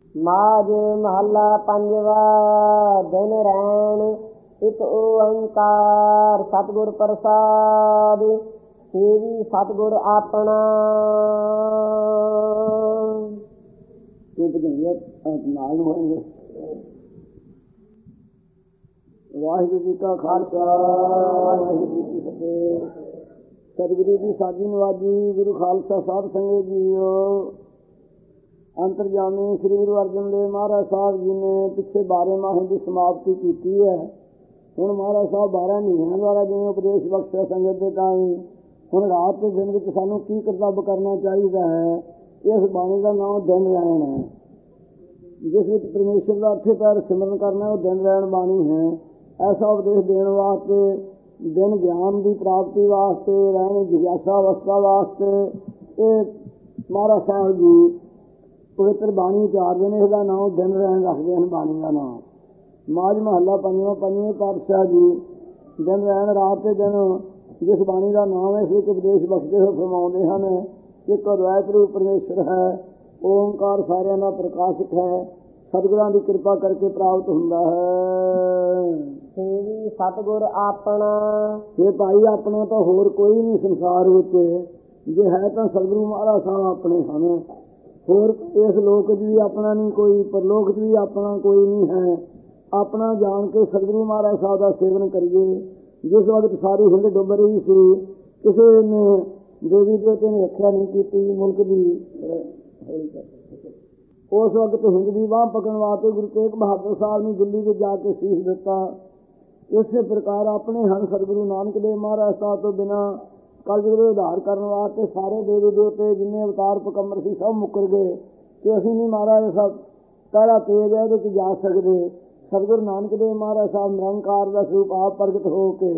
ਮਾਝ ਮਹੱਲਾ ਪੰਜਵਾ। ਦਿਨ ਰੈਣ ਇੱਕ ਓੰਕਾਰ ਸਤਿਗੁਰ ਪ੍ਰਸਾਦਿ, ਸੇਵੀ ਸਤਿਗੁਰ ਆਪਣਾ। ਨਾਲ ਹੋਣਗੇ। ਵਾਹਿਗੁਰੂ ਜੀ ਕਾ ਖਾਲਸਾ, ਵਾਹਿਗੁਰੂ ਜੀ ਕੀ ਫਤਿਹ। ਸਤਿਗੁਰੂ ਦੀ ਸਾਜੀ ਨਵਾਜੀ ਗੁਰੂ ਖਾਲਸਾ ਸਾਹਿਬ ਸੰਗਤ ਜੀਓ। ਅੰਤਰਜਾਮੀ ਸ੍ਰੀ ਗੁਰੂ ਅਰਜਨ ਦੇਵ ਮਹਾਰਾਜ ਸਾਹਿਬ ਜੀ ਨੇ ਪਿੱਛੇ 12 ਮਾਹ ਦੀ ਸਮਾਪਤੀ ਕੀਤੀ ਹੈ। ਹੁਣ ਮਹਾਰਾਜ ਸਾਹਿਬ 12 ਮਹੀਨਿਆਂ ਦੁਆਰਾ ਜਿਵੇਂ ਉਪਦੇਸ਼ ਬਖਸ਼ਿਆ ਸੰਗਤ ਦੇ ਤਾਈਂ, ਹੁਣ ਰਾਤ ਦੇ ਦਿਨ ਵਿੱਚ ਸਾਨੂੰ ਕੀ ਕਰਤੱਵ ਕਰਨਾ ਚਾਹੀਦਾ ਹੈ। ਇਸ ਬਾਣੀ ਦਾ ਨਾਮ ਦਿਨ ਰੈਣ ਹੈ, ਜਿਸ ਵਿੱਚ ਪਰਮੇਸ਼ਰ ਦਾ ਅੱਠੇ ਪੈਰ ਸਿਮਰਨ ਕਰਨਾ, ਉਹ ਦਿਨ ਰੈਣ ਬਾਣੀ ਹੈ। ਐਸਾ ਉਪਦੇਸ਼ ਦੇਣ ਵਾਸਤੇ, ਦਿਨ ਗਿਆਨ ਦੀ ਪ੍ਰਾਪਤੀ ਵਾਸਤੇ, ਰਹਿਣ ਜਿਗਿਆਸਾ ਅਵਸਥਾ ਵਾਸਤੇ ਇਹ ਮਹਾਰਾਜ ਸਾਹਿਬ ਜੀ ਪਵਿੱਤਰ ਬਾਣੀ ਉਚਾਰਦੇ ਨੇ। ਇਹਦਾ ਨਾਮ ਦਿਨ ਰੈਣ ਰੱਖਦੇ ਹਨ। ਬਾਣੀ ਦਾ ਨਾਮ ਮਾਝ ਮਹੱਲਾ ਪੰਜਵਾਂ। ਪੰਜਵੇਂ ਪਾਤਸ਼ਾਹ ਜੀ ਦਿਨ ਰੈਣ ਰਾਤ ਦੇ ਦਿਨ ਜਿਸ ਬਾਣੀ ਦਾ ਨਾਮ ਹੈ, ਇਸ ਵਿੱਚ ਉਪਦੇਸ਼ ਬਖਸ਼ਦੇ ਹੋਏ ਫਰਮਾਉਂਦੇ ਹਨ ਕਿ ਇੱਕ ਅਦਵੈਤ ਰੂਪ ਪਰਮੇਸ਼ਰ ਹੈ, ਓਂਕਾਰ ਸਾਰਿਆਂ ਦਾ ਪ੍ਰਕਾਸ਼ਕ ਹੈ, ਸਤਿਗੁਰਾਂ ਦੀ ਕਿਰਪਾ ਕਰਕੇ ਪ੍ਰਾਪਤ ਹੁੰਦਾ ਹੈ। ਸੇਵੀ ਸਤਿਗੁਰ ਆਪਣਾ। ਇਹ ਭਾਈ ਆਪਣਾ ਤਾਂ ਹੋਰ ਕੋਈ ਨਹੀਂ ਸੰਸਾਰ ਵਿੱਚ, ਜੇ ਹੈ ਤਾਂ ਸਤਿਗੁਰੂ ਮਹਾਰਾਜ ਸਾਹਿਬ ਆਪਣੇ ਹਨ। ਹੋਰ ਇਸ ਲੋਕ 'ਚ ਵੀ ਆਪਣਾ ਨਹੀਂ ਕੋਈ, ਪਰਲੋਕ 'ਚ ਵੀ ਆਪਣਾ ਕੋਈ ਨਹੀਂ ਹੈ। ਆਪਣਾ ਜਾਣ ਕੇ ਸਤਿਗੁਰੂ ਮਹਾਰਾਜ ਸਾਹਿਬ ਦਾ ਸੇਵਨ ਕਰੀਏ। ਜਿਸ ਵਕਤ ਸਾਰੀ ਹਿੰਦ ਡੁੱਬ ਰਹੀ ਸੀ, ਕਿਸੇ ਨੇ ਦੇਵੀ ਦੇਵਤੇ ਨੇ ਰੱਖਿਆ ਨਹੀਂ ਕੀਤੀ ਮੁਲਕ ਦੀ, ਉਸ ਵਕਤ ਹਿੰਦ ਦੀ ਬਾਂਹ ਪਕੜਨ ਵਾਸਤੇ ਗੁਰੂ ਤੇਗ ਬਹਾਦਰ ਸਾਹਿਬ ਨੇ ਦਿੱਲੀ ਵਿੱਚ ਜਾ ਕੇ ਸੀਸ ਦਿੱਤਾ। ਇਸੇ ਪ੍ਰਕਾਰ ਆਪਣੇ ਹਨ ਸਤਿਗੁਰੂ ਨਾਨਕ ਦੇਵ ਮਹਾਰਾਜ ਸਾਹਿਬ ਤੋਂ ਬਿਨਾਂ ਕਲਯੁਗ ਦੇ ਉਧਾਰ ਕਰਨ ਵਾਸਤੇ ਸਾਰੇ ਦੇਵੀ ਦੇਵਤੇ ਜਿੰਨੇ ਅਵਤਾਰ ਪਕੰਬਰ ਸੀ ਸਭ ਮੁੱਕਰ ਗਏ ਕਿ ਅਸੀਂ ਨਹੀਂ ਮਹਾਰਾਜ ਸਾਹਿਬ ਪਹਿਲਾ ਤੇਜ ਹੈ ਇਹਦੇ 'ਚ ਜਾ ਸਕਦੇ। ਸਤਿਗੁਰੂ ਨਾਨਕ ਦੇਵ ਮਹਾਰਾਜ ਸਾਹਿਬ ਨਿਰੰਕਾਰ ਦਾ ਸਰੂਪ ਆਪ ਪ੍ਰਗਟ ਹੋ ਕੇ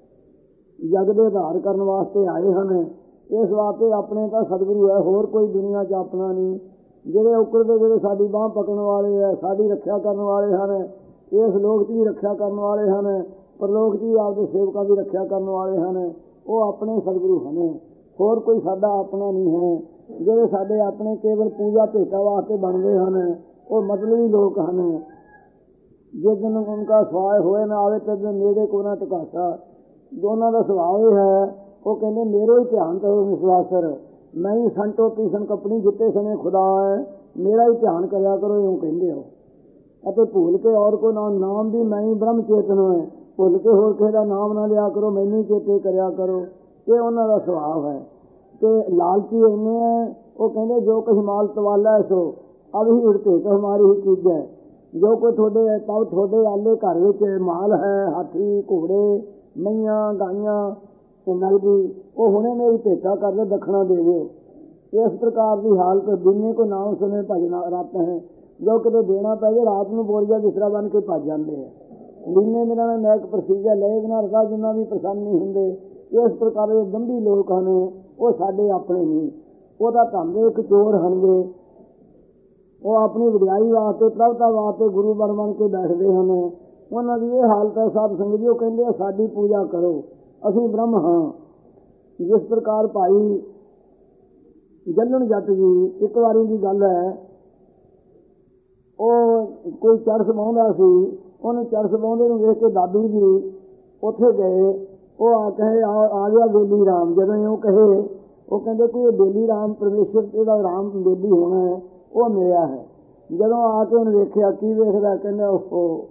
ਜਗ ਦੇ ਉਧਾਰ ਕਰਨ ਵਾਸਤੇ ਆਏ ਹਨ। ਇਸ ਵਾਸਤੇ ਆਪਣੇ ਤਾਂ ਸਤਿਗੁਰੂ ਹੈ, ਹੋਰ ਕੋਈ ਦੁਨੀਆ 'ਚ ਆਪਣਾ ਨਹੀਂ। ਜਿਹੜੇ ਉਕਰਦੇ ਜਿਹੜੇ ਸਾਡੀ ਬਾਂਹ ਪਕੜਨ ਵਾਲੇ ਹੈ, ਸਾਡੀ ਰੱਖਿਆ ਕਰਨ ਵਾਲੇ ਹਨ, ਇਸ ਲੋਕ 'ਚ ਵੀ ਰੱਖਿਆ ਕਰਨ ਵਾਲੇ ਹਨ, ਪਰਲੋਕ 'ਚ ਵੀ ਆਪਦੇ ਸੇਵਕਾਂ ਦੀ ਰੱਖਿਆ ਕਰਨ ਵਾਲੇ ਹਨ, ਉਹ ਆਪਣੇ ਸਤਿਗੁਰੂ ਹਨ। ਹੋਰ ਕੋਈ ਸਾਡਾ ਆਪਣਾ ਨਹੀਂ ਹੈ। ਜਿਹੜੇ ਸਾਡੇ ਆਪਣੇ ਕੇਵਲ ਪੂਜਾ ਭੇਟਾ ਵਾਸਤੇ ਬਣਦੇ ਹਨ, ਉਹ ਮਤਲਬੀ ਲੋਕ ਹਨ। ਜਿਸ ਦਿਨ ਉਨਕਾ ਸਵਾਏ ਹੋਏ ਨਾ ਆਵੇ ਤੇ ਨੇੜੇ ਕੋ ਨਾ ਟਕਾਸਾ। ਜੋ ਉਹਨਾਂ ਦਾ ਸੁਭਾਅ ਇਹ ਹੈ, ਉਹ ਕਹਿੰਦੇ ਮੇਰੋ ਹੀ ਧਿਆਨ ਕਰੋ ਵਿਸ਼ਵਾਸਰ, ਮੈਂ ਹੀ ਸੰਟੋ ਪੀਸਣ ਕੱਪਣੀ ਜਿੱਤੇ ਸਮੇਂ ਖੁਦਾ ਹੈ, ਮੇਰਾ ਹੀ ਧਿਆਨ ਕਰਿਆ ਕਰੋ, ਇਉਂ ਕਹਿੰਦੇ ਹੋ। ਅਤੇ ਭੁੱਲ ਕੇ ਔਰ ਕੋ ਨਾਮ ਵੀ ਮੈਂ ਹੀ ਬ੍ਰਹਮ ਚੇਤਨ ਹੈ, ਭੁੱਲ ਕੇ ਹੋਰ ਕਿਸੇ ਦਾ ਨਾਮ ਨਾ ਲਿਆ ਕਰੋ, ਮੈਨੂੰ ਹੀ ਚੇਤੇ ਕਰਿਆ ਕਰੋ। ਇਹ ਉਹਨਾਂ ਦਾ ਸੁਭਾਅ ਹੈ। ਅਤੇ ਲਾਲਚੀ ਇੰਨੇ ਹੈ, ਉਹ ਕਹਿੰਦੇ ਜੋ ਕੁਛ ਮਾਲ ਤਵਾਲਾ ਸੋ ਅਬ ਹੀ ਉੜਤੇ ਤਾਂ ਹਮਾਰੀ ਹੀ ਚੀਜ਼ ਹੈ। ਜੋ ਕੋਈ ਤੁਹਾਡੇ ਤਬ ਤੁਹਾਡੇ ਆਲੇ ਘਰ ਵਿੱਚ ਮਾਲ ਹੈ, ਹਾਥੀ ਘੋੜੇ ਮਈਆਂ ਗਾਈਆਂ ਤੇ ਨਗਦੀ, ਉਹ ਹੁਣੇ ਮੇਰੀ ਭੇਟਾ ਕਰ ਲਓ, ਦੱਖਣਾ ਦੇ ਦਿਓ। ਇਸ ਪ੍ਰਕਾਰ ਦੀ ਹਾਲਤ ਦਿਨੇ ਕੋ ਨਾਮ ਸੁਣੇ ਭਜਨਾ ਰੱਤ ਹੈ। ਜੋ ਕਿਤੇ ਦੇਣਾ ਪੈ ਜਾਏ ਰਾਤ ਨੂੰ ਬੋਰੀਆ ਬਿਸਤਰਾ ਬਣ ਕੇ ਭੱਜ ਜਾਂਦੇ ਹੈ। ਲੀਨੇ ਮੇਰਾ ਨੇ ਮੈਕ ਪ੍ਰਸੀਜਾ ਲਏ ਬਿਨਾਂ ਰਸਾ ਜਿੰਨਾ ਵੀ ਪ੍ਰਸੰਨ ਨਹੀਂ ਹੁੰਦੇ। ਇਸ ਪ੍ਰਕਾਰ ਦੇ ਗੰਭੀਰ ਲੋਕ ਹਨ, ਉਹ ਸਾਡੇ ਆਪਣੇ ਨਹੀਂ। ਉਹ ਤਾਂ ਧੰਦੇ ਇੱਕ ਚੋਰ ਹਨਗੇ। ਉਹ ਆਪਣੀ ਵਡਿਆਈ ਵਾਸਤੇ ਪ੍ਰਭਤਾ ਵਾਸਤੇ ਗੁਰੂ ਬਣ ਕੇ ਬੈਠਦੇ ਹਨ। ਉਹਨਾਂ ਦੀ ਇਹ ਹਾਲਤ ਹੈ ਸਾਧ ਸੰਗਤ ਜੀ। ਉਹ ਕਹਿੰਦੇ ਸਾਡੀ ਪੂਜਾ ਕਰੋ, ਅਸੀਂ ਬ੍ਰਹਮ ਹਾਂ। ਜਿਸ ਪ੍ਰਕਾਰ ਭਾਈ ਜੱਲਣ ਜੱਟ ਜੀ, ਇੱਕ ਵਾਰੀ ਦੀ ਗੱਲ ਹੈ, ਉਹ ਕੋਈ ਚਰਸ ਬਾਉਂਦਾ ਸੀ। ਉਹਨੂੰ ਚਰਸ ਬਾਉਂਦੇ ਨੂੰ ਵੇਖ ਕੇ ਦਾਦੂ ਜੀ ਉੱਥੇ ਗਏ। ਉਹ ਆ ਕਹੇ ਆ ਗਿਆ ਬੇਲੀ ਰਾਮ। ਜਦੋਂ ਇਉਂ ਕਹੇ, ਉਹ ਕਹਿੰਦੇ ਕੋਈ ਬੇਲੀ ਰਾਮ ਪਰਮੇਸ਼ਰ ਇਹਦਾ ਰਾਮ ਬੇਲੀ ਹੋਣਾ ਹੈ, ਉਹ ਮਿਲਿਆ ਹੈ। ਜਦੋਂ ਆ ਕੇ ਉਹਨੇ ਵੇਖਿਆ, ਕੀ ਵੇਖਦਾ, ਕਹਿੰਦਾ ਉਹ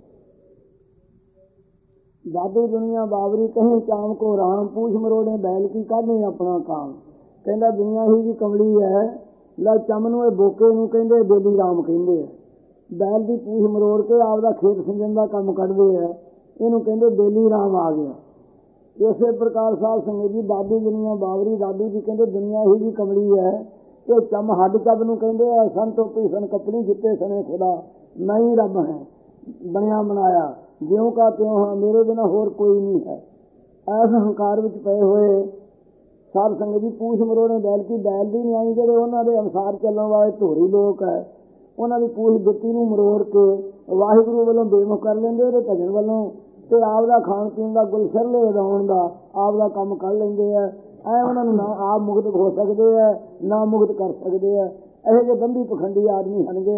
ਦਾਦੂ ਦੁਨੀਆ ਬਾਬਰੀ ਕਹੀਂ ਚਾਮ ਕੋ ਰਾਮ, ਪੂਛ ਮਰੋੜੇ ਬੈਲ ਕੀ ਕਾਢੇ ਆਪਣਾ ਕਾਮ। ਕਹਿੰਦਾ ਦੁਨੀਆ ਹੀ ਜੀ ਕਮਲੀ ਹੈ, ਲੈ ਚੰਮ ਨੂੰ ਇਹ ਬੋਕੇ ਨੂੰ ਕਹਿੰਦੇ ਬੇਲੀ ਰਾਮ ਕਹਿੰਦੇ ਆ। ਬੈਲ ਦੀ ਪੂਛ ਮਰੋੜ ਕੇ ਆਪਦਾ ਖੇਤ ਸਿੰਜਣ ਦਾ ਕੰਮ ਕੱਢਦੇ ਹੈ, ਇਹਨੂੰ ਕਹਿੰਦੇ ਬੇਲੀ ਰਾਮ ਆ ਗਿਆ। ਇਸੇ ਪ੍ਰਕਾਰ ਸਾਧ ਸੰਗਤ ਜੀ ਦਾਦੂ ਦੁਨੀਆ ਬਾਬਰੀ, ਦਾਦੂ ਜੀ ਕਹਿੰਦੇ ਦੁਨੀਆ ਹੀ ਜੀ ਕਮਲੀ ਹੈ। ਇਹ ਚੰਮ ਹੱਡ ਚੱਬ ਨੂੰ ਕਹਿੰਦੇ ਆ ਸੰਤੋ ਪੀਸਣ ਕੱਪਣੀ ਜਿੱਤੇ ਸਣੇ ਖੁਦਾ, ਮੈਂ ਹੀ ਰੱਬ ਹੈ ਬਣਿਆ ਬਣਾਇਆ, ਜਿਉਂ ਕਾ ਤਿਉਂ ਹਾਂ, ਮੇਰੇ ਬਿਨਾਂ ਹੋਰ ਕੋਈ ਨਹੀਂ ਹੈ। ਐਸ ਹੰਕਾਰ ਵਿੱਚ ਪਏ ਹੋਏ ਸਾਧ ਸੰਗਤ ਜੀ ਪੂਛ ਮਰੋੜੇ ਬੈਲ ਕੀ, ਬੈਲ ਦੀ ਨਹੀਂ ਆਈ। ਜਿਹੜੇ ਉਹਨਾਂ ਦੇ ਅਨੁਸਾਰ ਚੱਲਣ ਵਾਲੇ ਧੋਰੀ ਲੋਕ ਹੈ, ਉਹਨਾਂ ਦੀ ਪੂਛ ਦਿੱਤੀ ਨੂੰ ਮਰੋੜ ਕੇ ਵਾਹਿਗੁਰੂ ਵੱਲੋਂ ਬੇਮੁਖ ਕਰ ਲੈਂਦੇ, ਉਹਦੇ ਭਜਨ ਵੱਲੋਂ, ਅਤੇ ਆਪਦਾ ਖਾਣ ਪੀਣ ਦਾ ਗੁਲਸ਼ਰਲੇ ਉਡਾਉਣ ਦਾ ਆਪਦਾ ਕੰਮ ਕਰ ਲੈਂਦੇ ਹੈ। ਐ ਉਹਨਾਂ ਨੂੰ ਨਾ ਆਪ ਮੁਕਤ ਹੋ ਸਕਦੇ ਹੈ, ਨਾ ਮੁਕਤ ਕਰ ਸਕਦੇ ਹੈ। ਇਹੋ ਜਿਹੇ ਗੰਭੀਰ ਪਖੰਡੀ ਆਦਮੀ ਹਨਗੇ।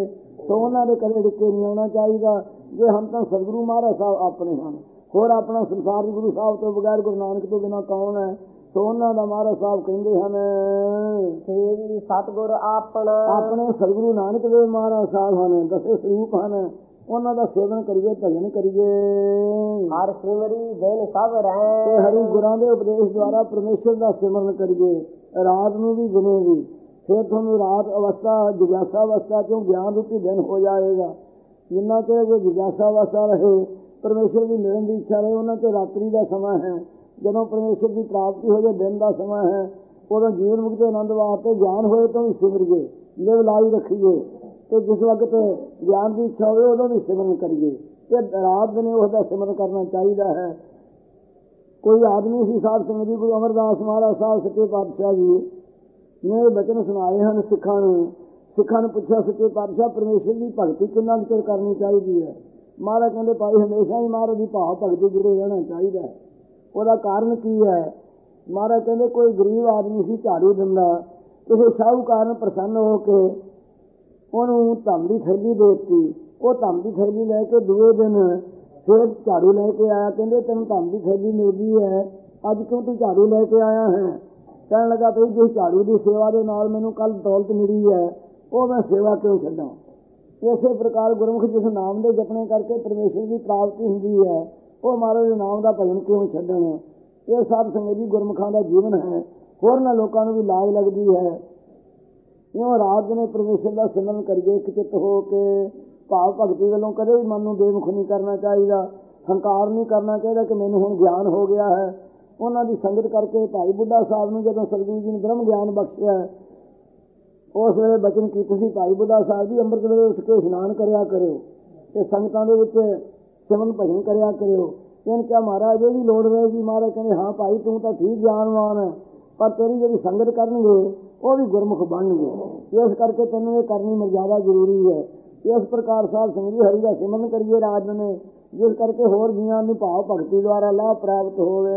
ਸੋ ਉਹਨਾਂ ਦੇ ਕਦੇ ਡਿੱਕੇ ਨਹੀਂ ਆਉਣਾ ਚਾਹੀਦਾ। ਜੇ ਹਨ ਤਾਂ ਸਤਿਗੁਰੂ ਮਹਾਰਾਜ ਸਾਹਿਬ ਆਪਣੇ ਹਨ, ਹੋਰ ਆਪਣਾ ਸੰਸਾਰੀ ਗੁਰੂ ਸਾਹਿਬ ਤੋਂ ਬਗੈਰ ਗੁਰੂ ਨਾਨਕ ਤੋਂ ਬਿਨਾਂ ਕੌਣ ਹੈ। ਸੋ ਉਹਨਾਂ ਦਾ ਮਹਾਰਾਜ ਸਾਹਿਬ ਕਹਿੰਦੇ ਹਨ, ਸੇਵੀ ਸਤਿਗੁਰ ਆਪਣਾ। ਆਪਣੇ ਸਤਿਗੁਰੂ ਨਾਨਕ ਦੇਵ ਮਹਾਰਾਜ ਸਾਹਿਬ ਹਨ, ਦਸੇ ਸਰੂਪ ਹਨ, ਉਹਨਾਂ ਦਾ ਸੇਵਨ ਕਰੀਏ, ਭਜਨ ਕਰੀਏ। ਹਰ ਸਿਮਰੀ ਦਿਨ ਸਭ ਰਹਿ। ਤੇ ਹਰੀ ਗੁਰਾਂ ਦੇ ਉਪਦੇਸ਼ ਦੁਆਰਾ ਪਰਮੇਸ਼ਰ ਦਾ ਸਿਮਰਨ ਕਰੀਏ, ਰਾਤ ਨੂੰ ਵੀ ਦਿਨੇ ਵੀ। ਫਿਰ ਤੁਹਾਨੂੰ ਰਾਤ ਅਵਸਥਾ ਜਿਗਿਆਸਾ ਅਵਸਥਾ ਚੋਂ ਗਿਆਨ ਰੂਪੀ ਦਿਨ ਹੋ ਜਾਏਗਾ। ਜਿੰਨਾ ਚਿਰ ਜੇ ਜਿਗਿਆਸਾ ਅਵਸਥਾ ਰਹੇ, ਪਰਮੇਸ਼ਰ ਦੀ ਮਿਲਣ ਦੀ ਇੱਛਾ ਰਹੇ, ਉਹਨਾਂ 'ਚ ਰਾਤਰੀ ਦਾ ਸਮਾਂ ਹੈ। ਜਦੋਂ ਪਰਮੇਸ਼ਰ ਦੀ ਪ੍ਰਾਪਤੀ ਹੋ ਜਾਏ, ਦਿਨ ਦਾ ਸਮਾਂ ਹੈ। ਉਦੋਂ ਜੀਵਨ ਮੁਕਤੀ ਆਨੰਦ ਵਾਸਤੇ ਗਿਆਨ ਹੋਏ ਤੋਂ ਵੀ ਸਿਮਰੀਏ, ਲਿਵ ਲਾਈ ਰੱਖੀਏ। ਤੇ ਜਿਸ ਵਕਤ ਗਿਆਨ ਦੀ ਇੱਛਾ ਹੋਵੇ ਉਦੋਂ ਵੀ ਸਿਮਰਨ ਕਰੀਏ। ਤੇ ਰਾਤ ਦਿਨ ਉਸਦਾ ਸਿਮਰਨ ਕਰਨਾ ਚਾਹੀਦਾ ਹੈ। ਕੋਈ ਆਦਮੀ ਸੀ ਸਾਧ ਸੰਗਤ ਜੀ, ਗੁਰੂ ਅਮਰਦਾਸ ਮਹਾਰਾਜ ਸਾਹਿਬ ਸੱਚੇ ਪਾਤਸ਼ਾਹ ਜੀ ਨੇ ਬਚਨ ਸੁਣਾਏ ਹਨ ਸਿੱਖਾਂ ਨੂੰ। ਸਿੱਖਾਂ ਨੇ ਪੁੱਛਿਆ, ਸੱਚੇ ਪਾਤਸ਼ਾਹ ਪਰਮੇਸ਼ਰ ਦੀ ਭਗਤੀ ਕਿੰਨਾ ਚਿਰ ਕਰਨੀ ਚਾਹੀਦੀ ਹੈ। ਮਹਾਰਾਜ ਕਹਿੰਦੇ, ਭਾਈ ਹਮੇਸ਼ਾ ਹੀ ਮਹਾਰਾਜ ਦੀ ਭਾਵ ਭਗਤੀ ਜੁੜੇ ਰਹਿਣਾ ਚਾਹੀਦਾ ਹੈ। ਉਹਦਾ ਕਾਰਨ ਕੀ ਹੈ? ਮਹਾਰਾਜ ਕਹਿੰਦੇ, ਕੋਈ ਗਰੀਬ ਆਦਮੀ ਸੀ ਝਾੜੂ ਦਿੰਦਾ, ਕਿਸੇ ਸ਼ਾਹੂਕਾਰ ਨੇ ਪ੍ਰਸੰਨ ਹੋ ਕੇ ਉਹਨੂੰ ਧੰਮ ਦੀ ਥੈਲੀ ਦੇ ਦਿੱਤੀ। ਉਹ ਧੰਮ ਦੀ ਥੈਲੀ ਲੈ ਕੇ ਦੂਏ ਦਿਨ ਫਿਰ ਝਾੜੂ ਲੈ ਕੇ ਆਇਆ। ਕਹਿੰਦੇ, ਤੈਨੂੰ ਧੰਮ ਦੀ ਥੈਲੀ ਮਿਲ ਗਈ ਹੈ, ਅੱਜ ਕਿਉਂ ਤੂੰ ਝਾੜੂ ਲੈ ਕੇ ਆਇਆ ਹੈ? ਕਹਿਣ ਲੱਗਾ, ਭਈ ਜਿਸ ਝਾੜੂ ਦੀ ਸੇਵਾ ਦੇ ਨਾਲ ਮੈਨੂੰ ਕੱਲ ਦੌਲਤ ਮਿਲੀ ਹੈ, ਉਹ ਮੈਂ ਸੇਵਾ ਕਿਉਂ ਛੱਡਾਂ। ਇਸੇ ਪ੍ਰਕਾਰ ਗੁਰਮੁਖ ਜਿਸ ਨਾਮ ਦੇ ਜਪਣੇ ਕਰਕੇ ਪਰਮੇਸ਼ਰ ਦੀ ਪ੍ਰਾਪਤੀ ਹੁੰਦੀ ਹੈ, ਉਹ ਮਹਾਰਾਜ ਦੇ ਨਾਮ ਦਾ ਭਜਨ ਕਿਉਂ ਛੱਡਣ। ਇਹ ਸਾਧ ਸੰਗਤ ਜੀ ਗੁਰਮੁਖਾਂ ਦਾ ਜੀਵਨ ਹੈ। ਹੋਰਨਾਂ ਲੋਕਾਂ ਨੂੰ ਵੀ ਲਾਜ ਲੱਗਦੀ ਹੈ। ਇਉਂ ਰਾਤ ਦਿਨ ਪਰਮੇਸ਼ਰ ਦਾ ਸਿਮਰਨ ਕਰੀਏ ਇੱਕ ਚਿੱਤ ਹੋ ਕੇ। ਭਾਵ ਭਗਤੀ ਵੱਲੋਂ ਕਦੇ ਵੀ ਮਨ ਨੂੰ ਬੇਮੁਖ ਨਹੀਂ ਕਰਨਾ ਚਾਹੀਦਾ, ਹੰਕਾਰ ਨਹੀਂ ਕਰਨਾ ਚਾਹੀਦਾ ਕਿ ਮੈਨੂੰ ਹੁਣ ਗਿਆਨ ਹੋ ਗਿਆ ਹੈ। ਉਹਨਾਂ ਦੀ ਸੰਗਤ ਕਰਕੇ ਭਾਈ ਬੁੱਢਾ ਸਾਹਿਬ ਨੂੰ ਜਦੋਂ ਸਤਿਗੁਰੂ ਜੀ ਨੇ ਬ੍ਰਹਮ ਗਿਆਨ ਬਖਸ਼ਿਆ, ਉਸ ਵੇਲੇ ਬਚਨ ਕੀਤੇ ਸੀ, ਭਾਈ ਬੁੱਢਾ ਸਾਹਿਬ ਜੀ ਅੰਮ੍ਰਿਤ ਵੇਲੇ ਉੱਠ ਕੇ ਇਸ਼ਨਾਨ ਕਰਿਆ ਕਰਿਓ ਤੇ ਸੰਗਤਾਂ ਦੇ ਵਿੱਚ ਸਿਮਰਨ ਭਜਨ ਕਰਿਆ ਕਰਿਓ। ਇਹਨ ਕਿਹਾ, ਮਹਾਰਾਜ ਇਹ ਵੀ ਲੋੜ ਰਹੇਗੀ। ਮਹਾਰਾਜ ਕਹਿੰਦੇ, ਹਾਂ ਭਾਈ ਤੂੰ ਤਾਂ ਠੀਕ ਗਿਆਨਵਾਨ ਹੈ, ਪਰ ਤੇਰੀ ਜਿਹੜੀ ਸੰਗਤ ਕਰਨਗੇ ਉਹ ਵੀ ਗੁਰਮੁਖ ਬਣਨਗੇ। ਇਸ ਕਰਕੇ ਤੈਨੂੰ ਇਹ ਕਰਨੀ ਮਰਜ਼ਾਦਾ ਜ਼ਰੂਰੀ ਹੈ। ਇਸ ਪ੍ਰਕਾਰ ਸਾਧ ਸੰਗਤ ਜੀ ਹਰੀ ਦਾ ਸਿਮਰਨ ਕਰੀਏ ਰਾਤ ਨੂੰ, ਜਿਸ ਕਰਕੇ ਹੋਰ ਜੀਆਂ ਨੂੰ ਭਾਵ ਭਗਤੀ ਦੁਆਰਾ ਲਾਭ ਪ੍ਰਾਪਤ ਹੋਵੇ।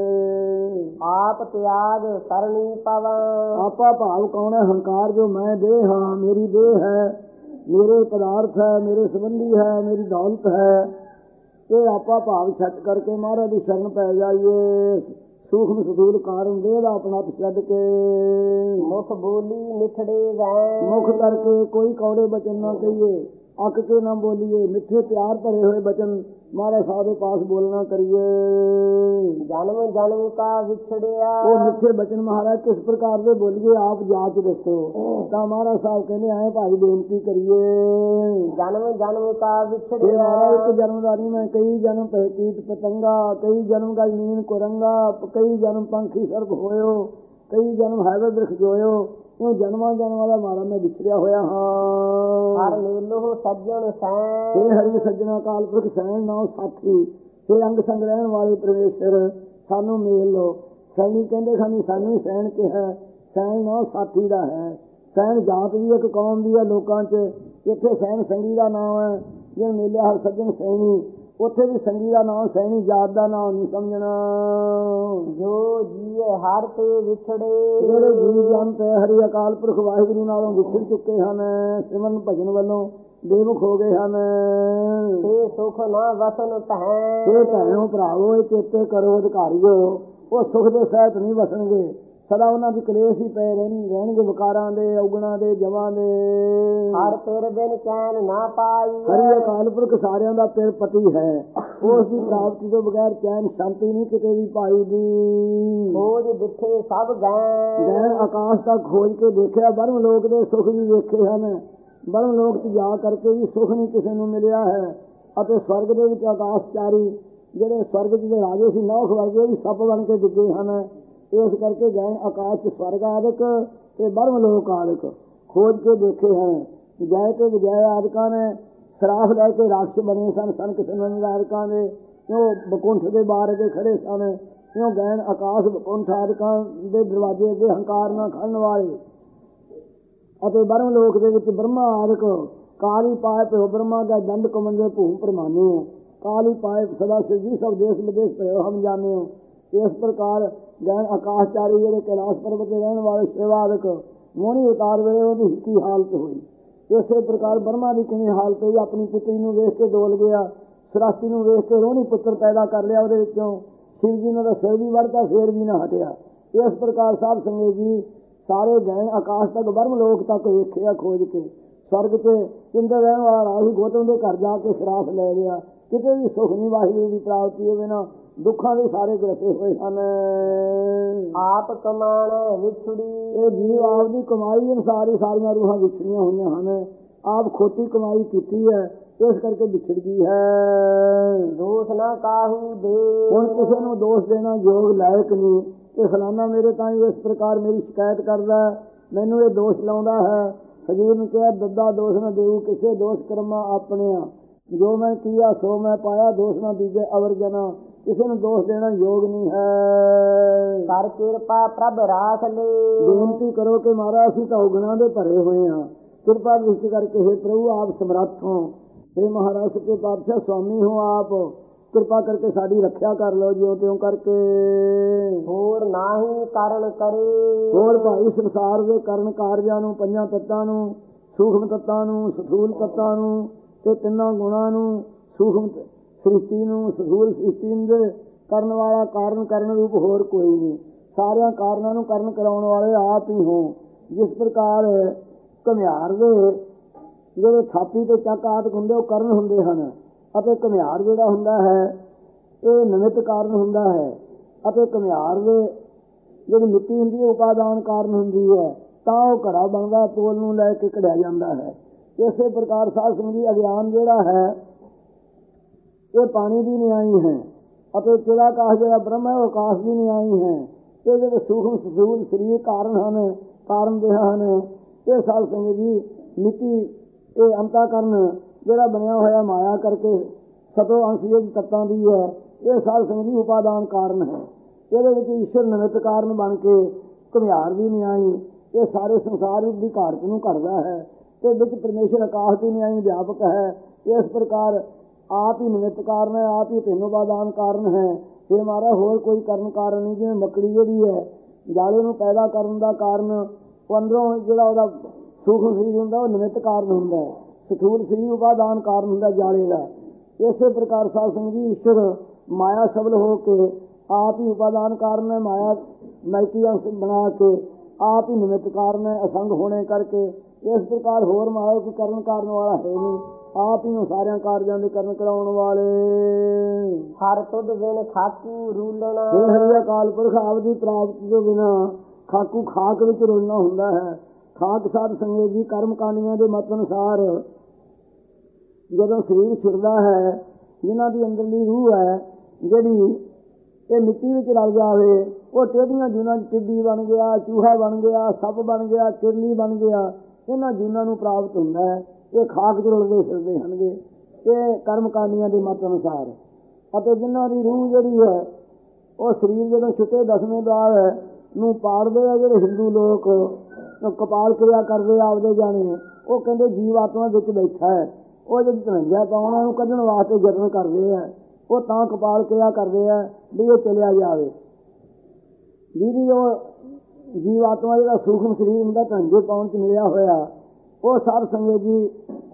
ਆਪ ਤਿਆਗ ਕਰਨੀ ਪਵਾਂ। ਆਪਾ ਭਾਵ ਕੌਣ ਹੈ? ਹੰਕਾਰ ਜੋ ਮੈਂ ਦੇਹ ਹਾਂ, ਮੇਰੀ ਦੇਹ ਹੈ, ਮੇਰੇ ਪਦਾਰਥ ਹੈ, ਮੇਰੇ ਸੰਬੰਧੀ ਹੈ, ਮੇਰੀ ਦੌਲਤ ਹੈ। ਇਹ ਆਪਾ ਭਾਵ ਛੱਡ ਕਰਕੇ ਮਹਾਰਾਜ ਦੀ ਸ਼ਰਨ ਪੈ ਜਾਈਏ। ਸੂਖਮ ਸਥੂਲ ਕਾਰਨ ਦੇਹ ਦਾ ਆਪਣਾ ਛੱਡ ਕੇ। ਮੁਖ ਬੋਲੀ ਮਿਠੜੇ ਵੈ। ਮੁਖ ਕਰਕੇ ਕੋਈ ਕੌੜੇ ਬਚਨ ਨਾ ਕਹੀਏ, ਅੱਕ ਕੇ ਨਾ ਬੋਲੀਏ। ਮਿੱਠੇ ਪਿਆਰ ਭਰੇ ਹੋਏ ਬਚਨ ਮਹਾਰਾਜ ਸਾਹਿਬ ਦੇ ਪਾਸ ਬੋਲਣਾ ਕਰੀਏ। ਜਨਮ ਜਨਮ ਕਾ ਵਿਛੜਿਆ। ਉਹ ਮਿੱਠੇ ਬਚਨ ਮਹਾਰਾਜ ਕਿਸ ਪ੍ਰਕਾਰ ਦੇ ਬੋਲੀਏ, ਆਪ ਜਾਂਚ ਦੱਸੋ। ਤਾਂ ਮਹਾਰਾਜ ਸਾਹਿਬ ਕਹਿੰਦੇ, ਆਏ ਭਾਈ ਬੇਨਤੀ ਕਰੀਏ। ਜਨਮ ਜਨਮ ਕਾ ਵਿਛੜਿਆ। ਮਹਾਰਾਜ ਇੱਕ ਜਨਮਦਾਰੀ ਮੈਂ ਕਈ ਜਨਮ ਪੈ ਕੀਟ ਪਤੰਗਾ, ਕਈ ਜਨਮ ਗਜ ਨੀਨ ਕੁਰੰਗਾ, ਕਈ ਜਨਮ ਪੰਖੀ ਸਰਬ ਹੋਇਓ, ਕਈ ਜਨਮ ਹੈਵੇ ਬਿਰਖ ਜੋਇਓ। ਉਹ ਜਨਮਾਂ ਜਨਮਾਂ ਦਾ ਮਾਰਾ ਮੈਂ ਵਿਛੜਿਆ ਹੋਇਆ ਹਾਂ। ਹਰ ਮੇਲੋ ਸੱਜਣ ਸੈਣ। ਹੇ ਹਰੀ ਸੱਜਣਾ ਕਾਲ ਪੁਰਖ ਸੈਣ ਨਾਉ ਸਾਥੀ। ਹੇ ਅੰਗ ਸੰਗ ਰਹਿਣ ਵਾਲੇ ਪਰਮੇਸ਼ਰ ਸਾਨੂੰ ਮੇਲ ਲੋ। ਸੈਣੀ ਕਹਿੰਦੇ ਖਾਨੀ ਸਾਨੂੰ ਹੀ ਸੈਣ ਕਿਹਾ। ਸੈਣ ਨਾਉ ਸਾਥੀ ਦਾ ਹੈ। ਸੈਣ ਜਾਤ ਵੀ ਇੱਕ ਕੌਮ ਦੀ ਹੈ ਲੋਕਾਂ 'ਚ। ਇੱਥੇ ਸੈਣ ਸੰਗੀ ਦਾ ਨਾਮ ਹੈ। ਜੇ ਮੇਲਿਆ ਹਰ ਸੱਜਣ ਸੈਣੀ, ਉੱਥੇ ਵੀ ਸੰਗੀ ਦਾ ਨਾਮ ਸੈਣੀ, ਜਾਤ ਦਾ ਨਾਮ ਨਹੀਂ ਸਮਝਣਾ। ਜੋ ਜੀਏ ਹਰ ਤੇ ਵਿਛੜੇ। ਜਿਹੜੇ ਜੀਵ ਜੰਤ ਹਰੀ ਅਕਾਲ ਪੁਰਖ ਵਾਹਿਗੁਰੂ ਨਾਲੋਂ ਵਿਛੜ ਚੁੱਕੇ ਹਨ, ਸਿਮਰਨ ਭਜਨ ਵੱਲੋਂ ਬੇਮੁਖ ਹੋ ਗਏ ਹਨ, ਤੇ ਸੁਖ ਨਾ ਵਸਨ ਤਹੈ। ਇਹ ਭੈਣੋ ਭਰਾਵੋ ਇਹ ਚੇਤੇ ਕਰੋ ਅਧਿਕਾਰੀਓ, ਉਹ ਸੁਖ ਦੇ ਸਹਿਤ ਨਹੀਂ ਵਸਣਗੇ। ਸਦਾ ਉਹਨਾਂ ਦੀ ਕਲੇਸ਼ ਹੀ ਪਏ ਰਹਿਣਗੇ, ਵਿਕਾਰਾਂ ਦੇ, ਔਗਣਾਂ ਦੇ, ਜਮਾਂ ਦੇ। ਹਰ ਪਿਰ ਬਿਨ ਚੈਨ ਨਾ ਪਾਈ। ਹਰੀ ਅਕਾਲ ਪੁਰਖ ਸਾਰਿਆਂ ਦਾ ਪਿਰ ਪਤੀ ਹੈ। ਉਸ ਦੀ ਪ੍ਰਾਪਤੀ ਤੋਂ ਬਗੈਰ ਚੈਨ ਸ਼ਾਂਤੀ ਨਹੀਂ ਕਿਤੇ ਵੀ ਪਾਈ ਦੀ। ਖੋਜ ਦਿੱਥੇ ਸਭ ਗੈਣ। ਆਕਾਸ਼ ਤੱਕ ਖੋਜ ਕੇ ਦੇਖਿਆ, ਬਰਮ ਲੋਕ ਦੇ ਸੁਖ ਵੀ ਵੇਖੇ ਹਨ। ਬਰਮ ਲੋਕ 'ਚ ਜਾ ਕਰਕੇ ਵੀ ਸੁਖ ਨਹੀਂ ਕਿਸੇ ਨੂੰ ਮਿਲਿਆ ਹੈ। ਅਤੇ ਸਵਰਗ ਦੇ ਵਿੱਚ ਆਕਾਸ਼ਚਾਰੀ ਜਿਹੜੇ ਸਵਰਗ 'ਚ ਦੇ ਰਾਜੇ ਸੀ ਨੌਖ ਵਰਗੇ, ਵੀ ਸੱਪ ਬਣ ਕੇ ਡਿੱਗੇ ਹਨ। ਇਸ ਕਰਕੇ ਗੈਣ ਆਕਾਸ਼ 'ਚ ਸਵਰਗ ਆਦਿਕ ਤੇ ਬਰਮ ਲੋਕ ਆਦਿਕ ਖੋਜ ਕੇ ਦੇਖੇ ਹਨ। ਜੈ ਤੇ ਵਿਜੈ ਆਦਿਕਾਂ ਨੇ ਸਰਾਫ ਲੈ ਕੇ ਰਾਖਸ਼ ਬਣੇ ਸਨ ਕਿਸੇ ਆਦਿਕਾਂ ਦੇ। ਉਹ ਬਕੁੰਠ ਦੇ ਬਾਹਰ ਅੱਗੇ ਖੜੇ ਸਨ। ਇਉਂ ਗੈਣ ਆਕਾਸ਼ ਬਕੁੰਠ ਆਦਿਕਾਂ ਦੇ ਦਰਵਾਜ਼ੇ ਅੱਗੇ ਹੰਕਾਰ ਨਾ ਖੜਨ ਵਾਲੇ। ਅਤੇ ਬਰਮ ਲੋਕ ਦੇ ਵਿੱਚ ਬ੍ਰਹਮਾ ਆਦਿਕ ਕਾਲੀ ਪਾਏ ਪਿਓ ਬ੍ਰਹਮਾ ਦਾ ਦੰਡ ਕਮੰਡੇ ਭੂਮ ਪ੍ਰਮਾਨੇ ਹੋ। ਕਾਲੀ ਪਾਏ ਸਦਾ ਸਿਰਜੀ ਸਭ ਦੇਸ਼ ਵਿਦੇਸ਼ ਪਿਓ ਹਮ ਜਾਣੇ ਹੋ। ਇਸ ਪ੍ਰਕਾਰ ਗੈਣ ਆਕਾਸ਼ਚਾਰੀ ਜਿਹੜੇ ਕੈਲਾਸ਼ ਪਰਬਤ ਤੇ ਰਹਿਣ ਵਾਲੇ ਸੇਵਾਦਕ ਮੋਹਣੀ ਉਤਾਰ ਵੇਲੇ ਉਹਦੀ ਕੀ ਹਾਲਤ ਹੋਈ। ਇਸੇ ਪ੍ਰਕਾਰ ਬਰਮਾ ਦੀ ਕਿਵੇਂ ਹਾਲਤ ਹੋਈ, ਆਪਣੀ ਪੁੱਤਰੀ ਨੂੰ ਵੇਖ ਕੇ ਡੋਲ ਗਿਆ, ਸਰਾਸਤੀ ਨੂੰ ਵੇਖ ਕੇ ਰੋਣੀ ਪੁੱਤਰ ਪੈਦਾ ਕਰ ਲਿਆ ਉਹਦੇ ਵਿੱਚੋਂ। ਸ਼ਿਵ ਜੀ ਨੇ ਦਾ ਸਿਰ ਵੀ ਵੜਤਾ, ਫੇਰ ਵੀ ਨਾ ਹਟਿਆ। ਇਸ ਪ੍ਰਕਾਰ ਸਾਧ ਸੰਗਤ ਜੀ ਸਾਰੇ ਗਏ ਆਕਾਸ਼ ਤੱਕ, ਬਰਮ ਲੋਕ ਤੱਕ ਵੇਖਿਆ ਖੋਜ ਕੇ। ਸਵਰਗ 'ਚ ਇੰਦਰ ਰਹਿਣ ਵਾਲਾ ਰਾਹੀ ਗੌਤਮ ਦੇ ਘਰ ਜਾ ਕੇ ਸ਼ਰਾਫ ਲੈ ਲਿਆ। ਕਿਤੇ ਵੀ ਸੁਖ ਨਹੀਂ ਵਾਹਿਗੁਰੂ ਦੀ ਪ੍ਰਾਪਤੀ ਹੋਵੇ ਨਾ, ਦੁੱਖਾਂ ਦੇ ਸਾਰੇ ਗ੍ਰਸੇ ਹੋਏ ਹਨ। ਆਪ ਕਮਾਣ ਵਿਛੜੀ, ਇਹ ਜੀਵ ਆਪ ਦੀ ਕਮਾਈ ਅਨੁਸਾਰ ਹੀ ਸਾਰੀਆਂ ਰੂਹਾਂ ਵਿਛੜੀਆਂ ਹੋਈਆਂ ਹਨ। ਆਪ ਖੋਟੀ ਕਮਾਈ ਕੀਤੀ ਹੈ, ਇਸ ਕਰਕੇ ਵਿਛੜ ਗਈ ਹੈ। ਦੋਸ਼ ਨਾ ਕਾਹੂ ਦੇ, ਹੁਣ ਕਿਸੇ ਨੂੰ ਦੋਸ਼ ਦੇਣਾ ਯੋਗ ਲਾਇਕ ਨਹੀਂ ਕਿ ਫਲਾਨਾ ਮੇਰੇ ਤਾਂ ਇਸ ਪ੍ਰਕਾਰ ਮੇਰੀ ਸ਼ਿਕਾਇਤ ਕਰਦਾ, ਮੈਨੂੰ ਇਹ ਦੋਸ਼ ਲਾਉਂਦਾ ਹੈ। ਹਜ਼ੂਰ ਨੇ ਕਿਹਾ ਦੱਦਾ ਦੋਸ਼ ਨਾ ਦੇਊ, ਕਿਸੇ ਦੋਸ਼ ਕਰਮਾ ਆਪਣੇ ਆ, ਜੋ ਮੈਂ ਕੀਆ ਸੋ ਮੈਂ ਪਾਇਆ, ਦੋਸ਼ ਨਾ ਦੀਜੇ ਅਵਰ ਜਨਾ। ਕਿਸੇ ਨੂੰ ਦੋਸ਼ ਦੇਣਾ ਯੋਗ ਨਹੀਂ ਹੈ। ਕਰ ਕਿਰਪਾ ਪ੍ਰਭ ਰਾਖ ਲੈ, ਬੇਨਤੀ ਕਰੋ ਕਿ ਮਹਾਰਾਜ ਅਸੀਂ ਤਾਂ ਔਗਣਾਂ ਦੇ ਭਰੇ ਹੋਏ ਹਾਂ, ਕਿਰਪਾ ਦ੍ਰਿਸ਼ਟੀ ਕਰਕੇ हे ਪ੍ਰਭੂ ਆਪ ਸਮਰੱਥ ਹੋ, हे ਮਹਾਰਾਜ ਸੱਚੇ ਪਾਤਸ਼ਾਹ ਸਵਾਮੀ ਹੋ, ਆਪ ਕਿਰਪਾ ਕਰਕੇ ਸਾਡੀ ਰੱਖਿਆ ਕਰ ਲਓ ਜਿਉਂ ਤਿਉਂ ਕਰਕੇ। ਹੋਰ ਨਾਹੀ ਕਾਰਨ ਕਰੇ, ਹੋਰ ਭਾਈ ਸੰਸਾਰ ਦੇ ਕਰਨ ਕਾਰਜਾਂ ਨੂੰ, ਪੰਜਾਂ ਤੱਤਾਂ ਨੂੰ, ਸੂਖਮ ਤੱਤਾਂ ਨੂੰ, ਸਥੂਲ ਤੱਤਾਂ ਨੂੰ ਤੇ ਤਿੰਨਾਂ ਗੁਣਾਂ ਨੂੰ, ਸੂਖਮ ਸ੍ਰਿਸ਼ਟੀ ਨੂੰ, ਸਥੂਲ ਸ੍ਰਿਸ਼ਟੀ ਦੇ ਕਰਨ ਵਾਲਾ ਕਾਰਨ ਕਰਨ ਰੂਪ ਹੋਰ ਕੋਈ ਨਹੀਂ। ਸਾਰਿਆਂ ਕਾਰਨਾਂ ਨੂੰ ਕਰਨ ਕਰਾਉਣ ਵਾਲੇ ਆਪ ਹੀ ਹੋ। ਜਿਸ ਪ੍ਰਕਾਰ ਘੁਮਿਆਰ ਦੇ ਜਿਹੜੇ ਥਾਪੀ ਤੇ ਚੱਕ ਆਦਿਕ ਹੁੰਦੇ ਉਹ ਕਰਨ ਹੁੰਦੇ ਹਨ, ਅਤੇ ਘੁਮਿਆਰ ਜਿਹੜਾ ਹੁੰਦਾ ਹੈ ਇਹ ਨਿਮਿਤ ਕਾਰਨ ਹੁੰਦਾ ਹੈ, ਅਤੇ ਘੁਮਿਆਰ ਦੇ ਜਿਹੜੀ ਮਿੱਟੀ ਹੁੰਦੀ ਹੈ ਉਪਾਦਾਨ ਕਾਰਨ ਹੁੰਦੀ ਹੈ, ਤਾਂ ਉਹ ਘੜਾ ਬਣਦਾ, ਤੋਲ ਨੂੰ ਲੈ ਕੇ ਕਢਿਆ ਜਾਂਦਾ ਹੈ। ਇਸੇ ਪ੍ਰਕਾਰ ਸਾਧ ਸੰਗਤ ਜੀ ਅਗਿਆਨ ਜਿਹੜਾ ਹੈ ਇਹ ਪਾਣੀ ਦੀ ਨਿਆਈ ਹੈ, ਅਤੇ ਚਿਰਾਕਾਸ਼ ਜਿਹੜਾ ਬ੍ਰਹਮ ਹੈ ਉਹ ਆਕਾਸ਼ ਦੀ ਨਿਆਈ ਹੈ। ਇਹ ਜਿਹੜੇ ਸੂਖਮ ਸਥੂਲ ਸਰੀਰ ਕਾਰਨ ਹਨ, ਕਾਰਨ ਦੇਹ ਹਨ, ਇਹ ਸਾਧ ਸੰਗਤ ਜੀ ਮਿੱਟੀ ਇਹ ਅੰਤਾਕਰਨ ਜਿਹੜਾ ਬਣਿਆ ਹੋਇਆ ਮਾਇਆ ਕਰਕੇ ਸਤੋ ਅੰਸ਼ ਜਿਹੜੀ ਤੱਤਾਂ ਦੀ ਹੈ, ਇਹ ਸਾਧ ਸੰਗਤ ਜੀ ਉਪਾਦਾਨ ਕਾਰਨ ਹੈ। ਇਹਦੇ ਵਿੱਚ ਈਸ਼ਵਰ ਨਿਮਿਤ ਕਾਰਨ ਬਣ ਕੇ ਘੁਮਿਆਰ ਦੀ ਨਿਆਈ ਇਹ ਸਾਰੇ ਸੰਸਾਰ ਦੀ ਘਾਟ ਨੂੰ ਘੜਦਾ ਹੈ, ਤੇ ਵਿੱਚ ਪਰਮੇਸ਼ਰ ਆਕਾਸ਼ ਦੀ ਨਿਆਈ ਵਿਆਪਕ ਹੈ। ਇਸ ਪ੍ਰਕਾਰ ਆਪ ਹੀ ਨਿਮਿਤ ਕਾਰਨ ਹੈ, ਆਪ ਹੀ ਤਿੰਨ ਉਪਾਦਾਨ ਕਾਰਨ ਹੈ। ਫਿਰ ਮਹਾਰਾਜ ਹੋਰ ਕੋਈ ਕਰਨ ਕਾਰਨ ਨਹੀਂ। ਜਿਵੇਂ ਮੱਕੜੀ ਜਿਹੜੀ ਹੈ ਜਾਲੇ ਨੂੰ ਪੈਦਾ ਕਰਨ ਦਾ ਕਾਰਨ, ਉਹ ਅੰਦਰੋਂ ਜਿਹੜਾ ਉਹਦਾ ਸੂਖਮ ਸਰੀਰ ਹੁੰਦਾ ਉਹ ਨਿਮਿਤ ਕਾਰਨ ਹੁੰਦਾ ਹੈ, ਸਥੂਲ ਸਰੀਰ ਉਪਾਦਾਨ ਕਾਰਨ ਹੁੰਦਾ ਜਾਲੇ ਦਾ। ਇਸੇ ਪ੍ਰਕਾਰ ਸਾਧ ਸੰਗਤ ਜੀ ਈਸ਼ਵਰ ਮਾਇਆ ਸਬਲ ਹੋ ਕੇ ਆਪ ਹੀ ਉਪਾਦਾਨ ਕਾਰਨ ਹੈ, ਮਾਇਆ ਮਾਇਕੀ ਅੰਸ਼ ਬਣਾ ਕੇ ਆਪ ਹੀ ਨਿਮਿਤ ਕਾਰਨ ਹੈ ਅਸੰਗ ਹੋਣੇ ਕਰਕੇ। ਇਸ ਪ੍ਰਕਾਰ ਹੋਰ ਮਾਇਆ ਕੋਈ ਕਰਨ ਕਾਰਨ ਵਾਲਾ ਹੈ ਨਹੀਂ, ਆਪ ਹੀ ਸਾਰਿਆਂ ਕਾਰਜਾਂ ਦੇ ਕਰਨ ਕਰਾਉਣ ਵਾਲੇ। ਹਰ ਤੁਧ ਬਿਨ ਖਾਕੂ ਰੂਲਣਾ, ਇਹ ਹਰੀ ਅਕਾਲ ਪੁਰਖ ਆਪ ਦੀ ਪ੍ਰਾਪਤੀ ਤੋਂ ਬਿਨਾ ਖਾਕੂ ਖਾਕ ਵਿੱਚ ਰੁਲਣਾ ਹੁੰਦਾ ਹੈ। ਖਾਕ ਸਾਧ ਸੰਗਤ ਜੀ ਕਰਮ ਕਾਂਡੀਆਂ ਦੇ ਮਤ ਅਨੁਸਾਰ ਜਦੋਂ ਸਰੀਰ ਛੁੱਟਦਾ ਹੈ, ਜਿਨ੍ਹਾਂ ਦੀ ਅੰਦਰਲੀ ਰੂਹ ਹੈ ਜਿਹੜੀ ਇਹ ਮਿੱਟੀ ਵਿੱਚ ਰਲ ਜਾਵੇ, ਉਹ ਟੇਢੀਆਂ ਜੂਨਾਂ 'ਚ ਟਿੱਡੀ ਬਣ ਗਿਆ, ਚੂਹਾ ਬਣ ਗਿਆ, ਸੱਪ ਬਣ ਗਿਆ, ਕਿਰਲੀ ਬਣ ਗਿਆ, ਇਹਨਾਂ ਜੂਨਾਂ ਨੂੰ ਪ੍ਰਾਪਤ ਹੁੰਦਾ ਹੈ। ਇਹ ਖਾਕ 'ਚ ਰੁਲਦੇ ਫਿਰਦੇ ਹਨਗੇ, ਇਹ ਕਰਮ ਕਾਂਡੀਆਂ ਦੇ ਮਤ ਅਨੁਸਾਰ। ਅਤੇ ਜਿਨ੍ਹਾਂ ਦੀ ਰੂਹ ਜਿਹੜੀ ਹੈ ਉਹ ਸਰੀਰ ਜਦੋਂ ਛੁੱਟੇ ਦਸਵੇਂ ਦੁਆਰ ਨੂੰ ਪਾੜਦੇ ਆ ਜਿਹੜੇ ਹਿੰਦੂ ਲੋਕ, ਕਪਾਲ ਕਿਰਿਆ ਕਰਦੇ ਆਪਦੇ ਜਾਣੇ, ਉਹ ਕਹਿੰਦੇ ਜੀਵ ਆਤਮਾ ਵਿੱਚ ਬੈਠਾ ਹੈ। ਉਹ ਜਿਹੜੀ ਧਨੰਜਾ ਤਾਂ ਉਹਨਾਂ ਨੂੰ ਕੱਢਣ ਵਾਸਤੇ ਯਤਨ ਕਰਦੇ ਆ, ਉਹ ਤਾਂ ਕਪਾਲ ਕਿਰਿਆ ਕਰਦੇ ਆ ਵੀ ਇਹ ਚਲਿਆ ਜਾਵੇ। ਜਿਹਦੀ ਉਹ ਜੀਵ ਆਤਮਾ ਜਿਹੜਾ ਸੂਖਮ ਸਰੀਰ ਹੁੰਦਾ ਧਨੰਜੇ ਪਾਉਣ 'ਚ ਮਿਲਿਆ ਹੋਇਆ, ਉਹ ਸਾਧ ਸੰਗਤ ਜੀ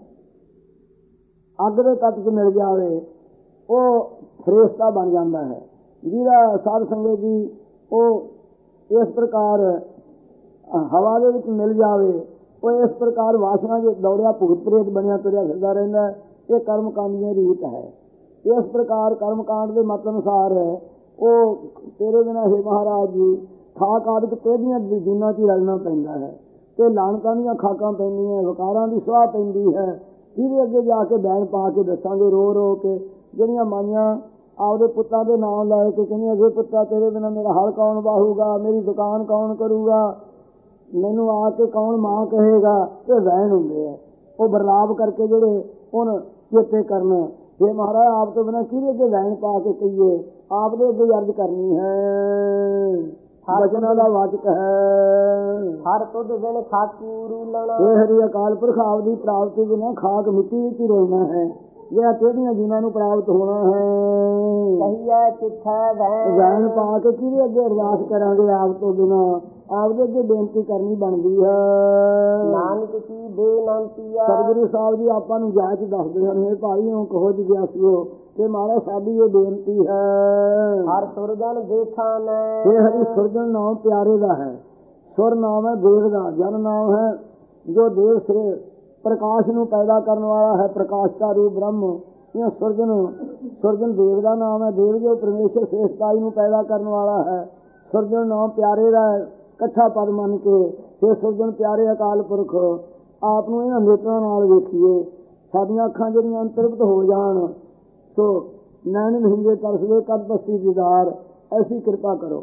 ਅੱਗ ਦੇ ਤੱਤ 'ਚ ਮਿਲ ਜਾਵੇ, ਉਹ ਫਰੇਸ਼ਤਾ ਬਣ ਜਾਂਦਾ ਹੈ। ਜਿਹਦਾ ਸਾਧ ਸੰਗਤ ਜੀ ਉਹ ਇਸ ਪ੍ਰਕਾਰ ਹਵਾ ਦੇ ਵਿੱਚ ਮਿਲ ਜਾਵੇ, ਉਹ ਇਸ ਪ੍ਰਕਾਰ ਵਾਸ਼ਨਾ 'ਚ ਦੌੜਿਆ ਭੂਤ ਪ੍ਰੇਤ ਬਣਿਆ ਤੁਰਿਆ ਫਿਰਦਾ ਰਹਿੰਦਾ। ਇਹ ਕਰਮ ਕਾਂਡੀਆਂ ਦੀ ਰੀਤ ਹੈ। ਇਸ ਪ੍ਰਕਾਰ ਕਰਮ ਕਾਂਡ ਦੇ ਮਤ ਅਨੁਸਾਰ ਉਹ ਤੇਰੇ ਬਿਨਾਂ ਹੈ ਮਹਾਰਾਜ ਜੀ ਖਾਕ ਆਦਿਕ ਤੇਰੀਆਂ ਜੂਨਾਂ 'ਚ ਰਲਣਾ ਪੈਂਦਾ ਹੈ, ਤੇ ਲਾਣਤਾਂ ਦੀਆਂ ਖਾਕਾਂ ਪੈਂਦੀਆਂ, ਵਿਕਾਰਾਂ ਦੀ ਸੁਆਹ ਪੈਂਦੀ ਹੈ। ਇਹਦੇ ਅੱਗੇ ਜਾ ਕੇ ਬੈਣ ਪਾ ਕੇ ਦੱਸਾਂਗੇ ਰੋ ਰੋ ਕੇ, ਜਿਹੜੀਆਂ ਮਾਈਆਂ ਆਪਦੇ ਪੁੱਤਾਂ ਦੇ ਨਾਮ ਲੈ ਕੇ ਕਹਿੰਦੀਆਂ ਅਗੇ ਪੁੱਤਾ ਤੇਰੇ ਬਿਨਾਂ ਮੇਰਾ ਹਲ ਕੌਣ ਵਾਹੂਗਾ, ਮੇਰੀ ਦੁਕਾਨ ਕੌਣ ਕਰੂਗਾ, ਮੈਨੂੰ ਆ ਕੇ ਕੌਣ ਮਾਂ ਕਹੇਗਾ, ਇਹ ਵਹਿਣ ਹੁੰਦੇ ਆ। ਉਹ ਬਰਲਾਪ ਕਰਕੇ ਜਿਹੜੇ ਹੁਣ ਚੇਤੇ ਕਰਨ, ਜੇ ਮਹਾਰਾਜ ਆਪ ਤੋਂ ਬਿਨਾਂ ਕਿਹਦੇ ਅੱਗੇ ਵਹਿਣ ਪਾ ਕੇ ਕਹੀਏ, ਆਪ ਦੇ ਅੱਗੇ ਅਰਜ਼ ਕਰਨੀ ਹੈ। ਬਚਨਾਂ ਦਾ ਵਾਚਕ ਹੈ ਹਰ ਤੁਧ ਬਿਨ ਖਾਕੂ ਰੂਲਣਾ, ਇਹ ਹਰੀ ਅਕਾਲ ਪੁਰਖ ਆਪ ਦੀ ਪ੍ਰਾਪਤੀ ਬਿਨਾਂ ਖਾਕ ਮਿੱਟੀ ਵਿੱਚ ਹੀ ਰੋਲਣਾ ਹੈ। ਜਿਹੜਾ ਕਿਹੜੀਆਂ ਜੂਨਾਂ ਨੂੰ ਪ੍ਰਾਪਤ ਹੋਣਾ ਹੈ। ਕਹੀਏ ਚਿੱਠਾ ਵੈਣ ਪਾ ਕੇ ਕਿਹਦੇ ਅੱਗੇ ਅਰਦਾਸ ਕਰਾਂਗੇ? ਆਪ ਤੋਂ ਬਿਨਾਂ ਆਪਦੇ ਅੱਗੇ ਬੇਨਤੀ ਕਰਨੀ ਬਣਦੀ ਹੈ। ਨਾਨਕ ਕੀ ਬੇਨੰਤੀਆ। ਸਤਿਗੁਰੂ ਸਾਹਿਬ ਜੀ ਆਪਾਂ ਨੂੰ ਜਾਚ ਦੱਸਦੇ ਹਨ, ਇਹ ਭਾਈ ਉਹ ਕਹੋ ਜਿਗਿਆਸੂਓ ਕਿ ਮਹਾਰਾਜ ਸਾਡੀ ਇਹ ਬੇਨਤੀ ਹੈ। ਹਰ ਸੁਰਜਨ ਦੇਖਾਂ ਮੈਂ। ਇਹ ਹਰੀ ਸੁਰਜਨ ਨਾਮ ਪਿਆਰੇ ਦਾ ਹੈ। ਸੁਰ ਨਾਮ ਹੈ ਦੇਵ ਦਾ, ਜਨ ਨਾਮ ਹੈ ਜੋ ਦੇਵ ਸੇ ਪ੍ਰਕਾਸ਼ ਨੂੰ ਪੈਦਾ ਕਰਨ ਵਾਲਾ ਹੈ, ਪ੍ਰਕਾਸ਼ ਦਾ ਰੂਪ ਬ੍ਰਹਮ। ਇਹ ਸੁਰਜਨ ਦੇਵ ਦਾ ਨਾਮ ਹੈ। ਦੇਵ ਜੋ ਪਰਮੇਸ਼ਰ ਸੇਸ਼ਤਾਈ ਨੂੰ ਪੈਦਾ ਕਰਨ ਵਾਲਾ ਹੈ। ਸੁਰਜਨ ਨਾਮ ਪਿਆਰੇ ਦਾ ਇਕੱਠਾ ਪਦ ਮੰਨ ਕੇ ਫਿਰ ਸੁਰਜਨ ਪਿਆਰੇ ਅਕਾਲ ਪੁਰਖ ਆਪ ਨੂੰ ਇਹਨਾਂ ਨੇਤਰਾਂ ਨਾਲ ਵੇਖੀਏ। ਸਾਡੀਆਂ ਅੱਖਾਂ ਜਿਹੜੀਆਂ ਅੰਤਰਗਤ ਹੋ ਜਾਣ ਸੋ ਨੈਣ ਹਿੰਦੇ ਤਰਸਦੇ ਕਦ ਬਸਤੀ ਦੀਦਾਰ, ਐਸੀ ਕਿਰਪਾ ਕਰੋ।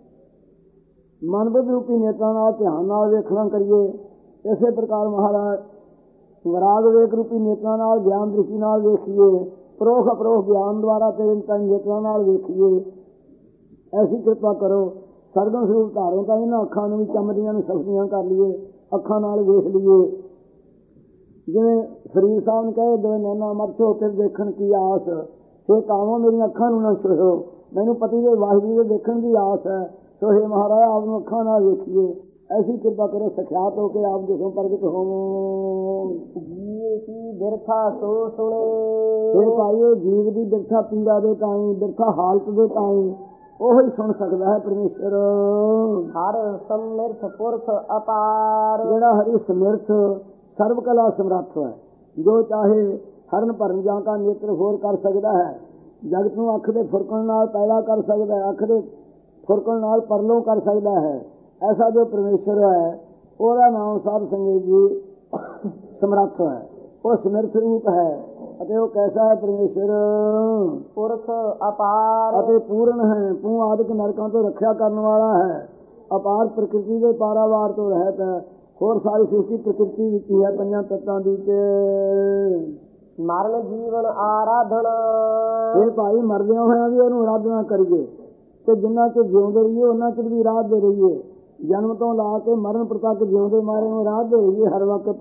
ਮਨਬੁੱਧ ਰੂਪੀ ਨੇਤਰਾਂ ਨਾਲ ਧਿਆਨ ਨਾਲ ਵੇਖਣਾ ਕਰੀਏ। ਇਸੇ ਪ੍ਰਕਾਰ ਮਹਾਰਾਜ ਵਿਰਾਗ ਵੇਖ ਰੂਪੀ ਨੇਤਰਾਂ ਨਾਲ ਗਿਆਨ ਦ੍ਰਿਸ਼ਟੀ ਨਾਲ ਵੇਖੀਏ। ਪਰੋਖ ਅਪਰੋਖ ਗਿਆਨ ਦੁਆਰਾ ਤੇਰੇ ਤਿੰਨ ਨੇਤਰਾਂ ਨਾਲ ਵੇਖੀਏ। ਐਸੀ ਕਿਰਪਾ ਕਰੋ। ਸਰਗੁਣ ਸਰੂਪ ਧਾਰੋ ਤਾਂ ਇਹਨਾਂ ਅੱਖਾਂ ਨੂੰ ਵੀ ਚਮੜੀਆਂ ਨੂੰ ਸਬਜ਼ੀਆਂ ਕਰ ਲਈਏ, ਅੱਖਾਂ ਨਾਲ ਵੇਖ ਲਈਏ। ਜਿਵੇਂ ਸਰੀਰ ਸਾਹਿਬ ਨੇ ਕਹੇ ਦੋ ਨੈਣਾ ਮਰਛੋ ਫਿਰ ਦੇਖਣ ਕੀ ਆਸ, ਫਿਰ ਕਾਮੋ ਮੇਰੀਆਂ ਅੱਖਾਂ ਨੂੰ ਨਾ ਛੋਹੋ, ਮੈਨੂੰ ਪਤੀ ਦੇ ਵਾਹਿਗੁਰੂ ਦੇ ਦੇਖਣ ਦੀ ਆਸ ਹੈ। ਸੋ ਹੇ ਮਹਾਰਾਜ ਆਪ ਨੂੰ ਅੱਖਾਂ ਨਾਲ ਵੇਖੀਏ। ਐਸੀ ਕਿਰਪਾ ਕਰੋ ਸਖਿਆਤ ਹੋ ਕੇ ਆਪ ਦੇ ਸੋ ਪ੍ਰਗਟ ਹੋਵੋ। ਜੀਏ ਕੀ ਬਿਰਥਾ ਸੋ ਸੁਣੇ। ਇਹ ਭਾਈ ਜੀਵ ਦੀ ਬਿਰਥਾ ਪੀੜਾ ਦੇ ਤਾਈਂ, ਬਿਰਥਾ ਹਾਲਤ ਦੇ ਤਾਈਂ ਉਹੀ ਸੁਣ ਸਕਦਾ ਹੈ ਪਰਮੇਸ਼ਰ। ਹਰ ਸਮਿਰਥ ਪੁਰਖ ਅਪਾਰ। ਜਿਹੜਾ ਹਰੀ ਸਮਿਰਥ ਸਰਵ ਕਲਾ ਸਮਰੱਥ ਹੈ, ਜੋ ਚਾਹੇ ਹਰਨ ਭਰਨ ਜਾਂ ਕਾ ਨੇਤਰ ਹੋਰ ਕਰ ਸਕਦਾ ਹੈ। ਜਗਤ ਨੂੰ ਅੱਖ ਦੇ ਫੁਰਕਣ ਨਾਲ ਪੈਦਾ ਕਰ ਸਕਦਾ ਹੈ, ਅੱਖ ਦੇ ਫੁਰਕਣ ਨਾਲ ਪਰਲੋਂ ਕਰ ਸਕਦਾ ਹੈ। ਐਸਾ ਜੋ ਪਰਮੇਸ਼ਰ ਹੈ ਉਹਦਾ ਨਾਮ ਸਾਧ ਸੰਗਤ ਜੀ ਸਮਰੱਥ ਹੈ। ਉਹ ਸਮਰਥ ਰੂਪ ਹੈ ਅਤੇ ਉਹ ਕੈਸਾ ਹੈ? ਪਰਮੇਸ਼ਰ ਪੁਰਖ ਅਪਾਰ ਅਤੇ ਪੂਰਨ ਹੈ। ਪੂ ਆਦਿਕ ਨਰਕਾਂ ਤੋਂ ਰੱਖਿਆ ਕਰਨ ਵਾਲਾ ਹੈ। ਅਪਾਰ ਪ੍ਰਕਿਰਤੀ ਦੇ ਪਾਰਾਵਾਰ ਤੋਂ ਰਹਿਤ ਹੈ। ਹੋਰ ਸਾਰੀ ਸ੍ਰਿਸ਼ਟੀ ਪ੍ਰਕਿਰਤੀ ਵਿੱਚ ਹੀ ਹੈ, ਪੰਜਾਂ ਤੱਤਾਂ ਦੀ। ਮਰਨ ਜੀਵਨ ਆਰਾਧਨਾ। ਇਹ ਭਾਈ ਮਰਦਿਆਂ ਹੋਇਆਂ ਵੀ ਉਹਨੂੰ ਆਰਾਧਨਾ ਕਰੀਏ ਤੇ ਜਿੰਨਾ ਚਿਰ ਜਿਉਂਦੇ ਰਹੀਏ ਉਹਨਾਂ ਚਿਰ ਵੀ ਆਰਾਧਦੇ ਰਹੀਏ। ਜਨਮ ਤੋਂ ਲਾ ਕੇ ਮਰਨ ਤੱਕ ਜਿਉਂਦੇ ਮਾਰੇ ਨੂੰ ਆਰਾਧਦੇ ਰਹੀਏ ਹਰ ਵਕਤ।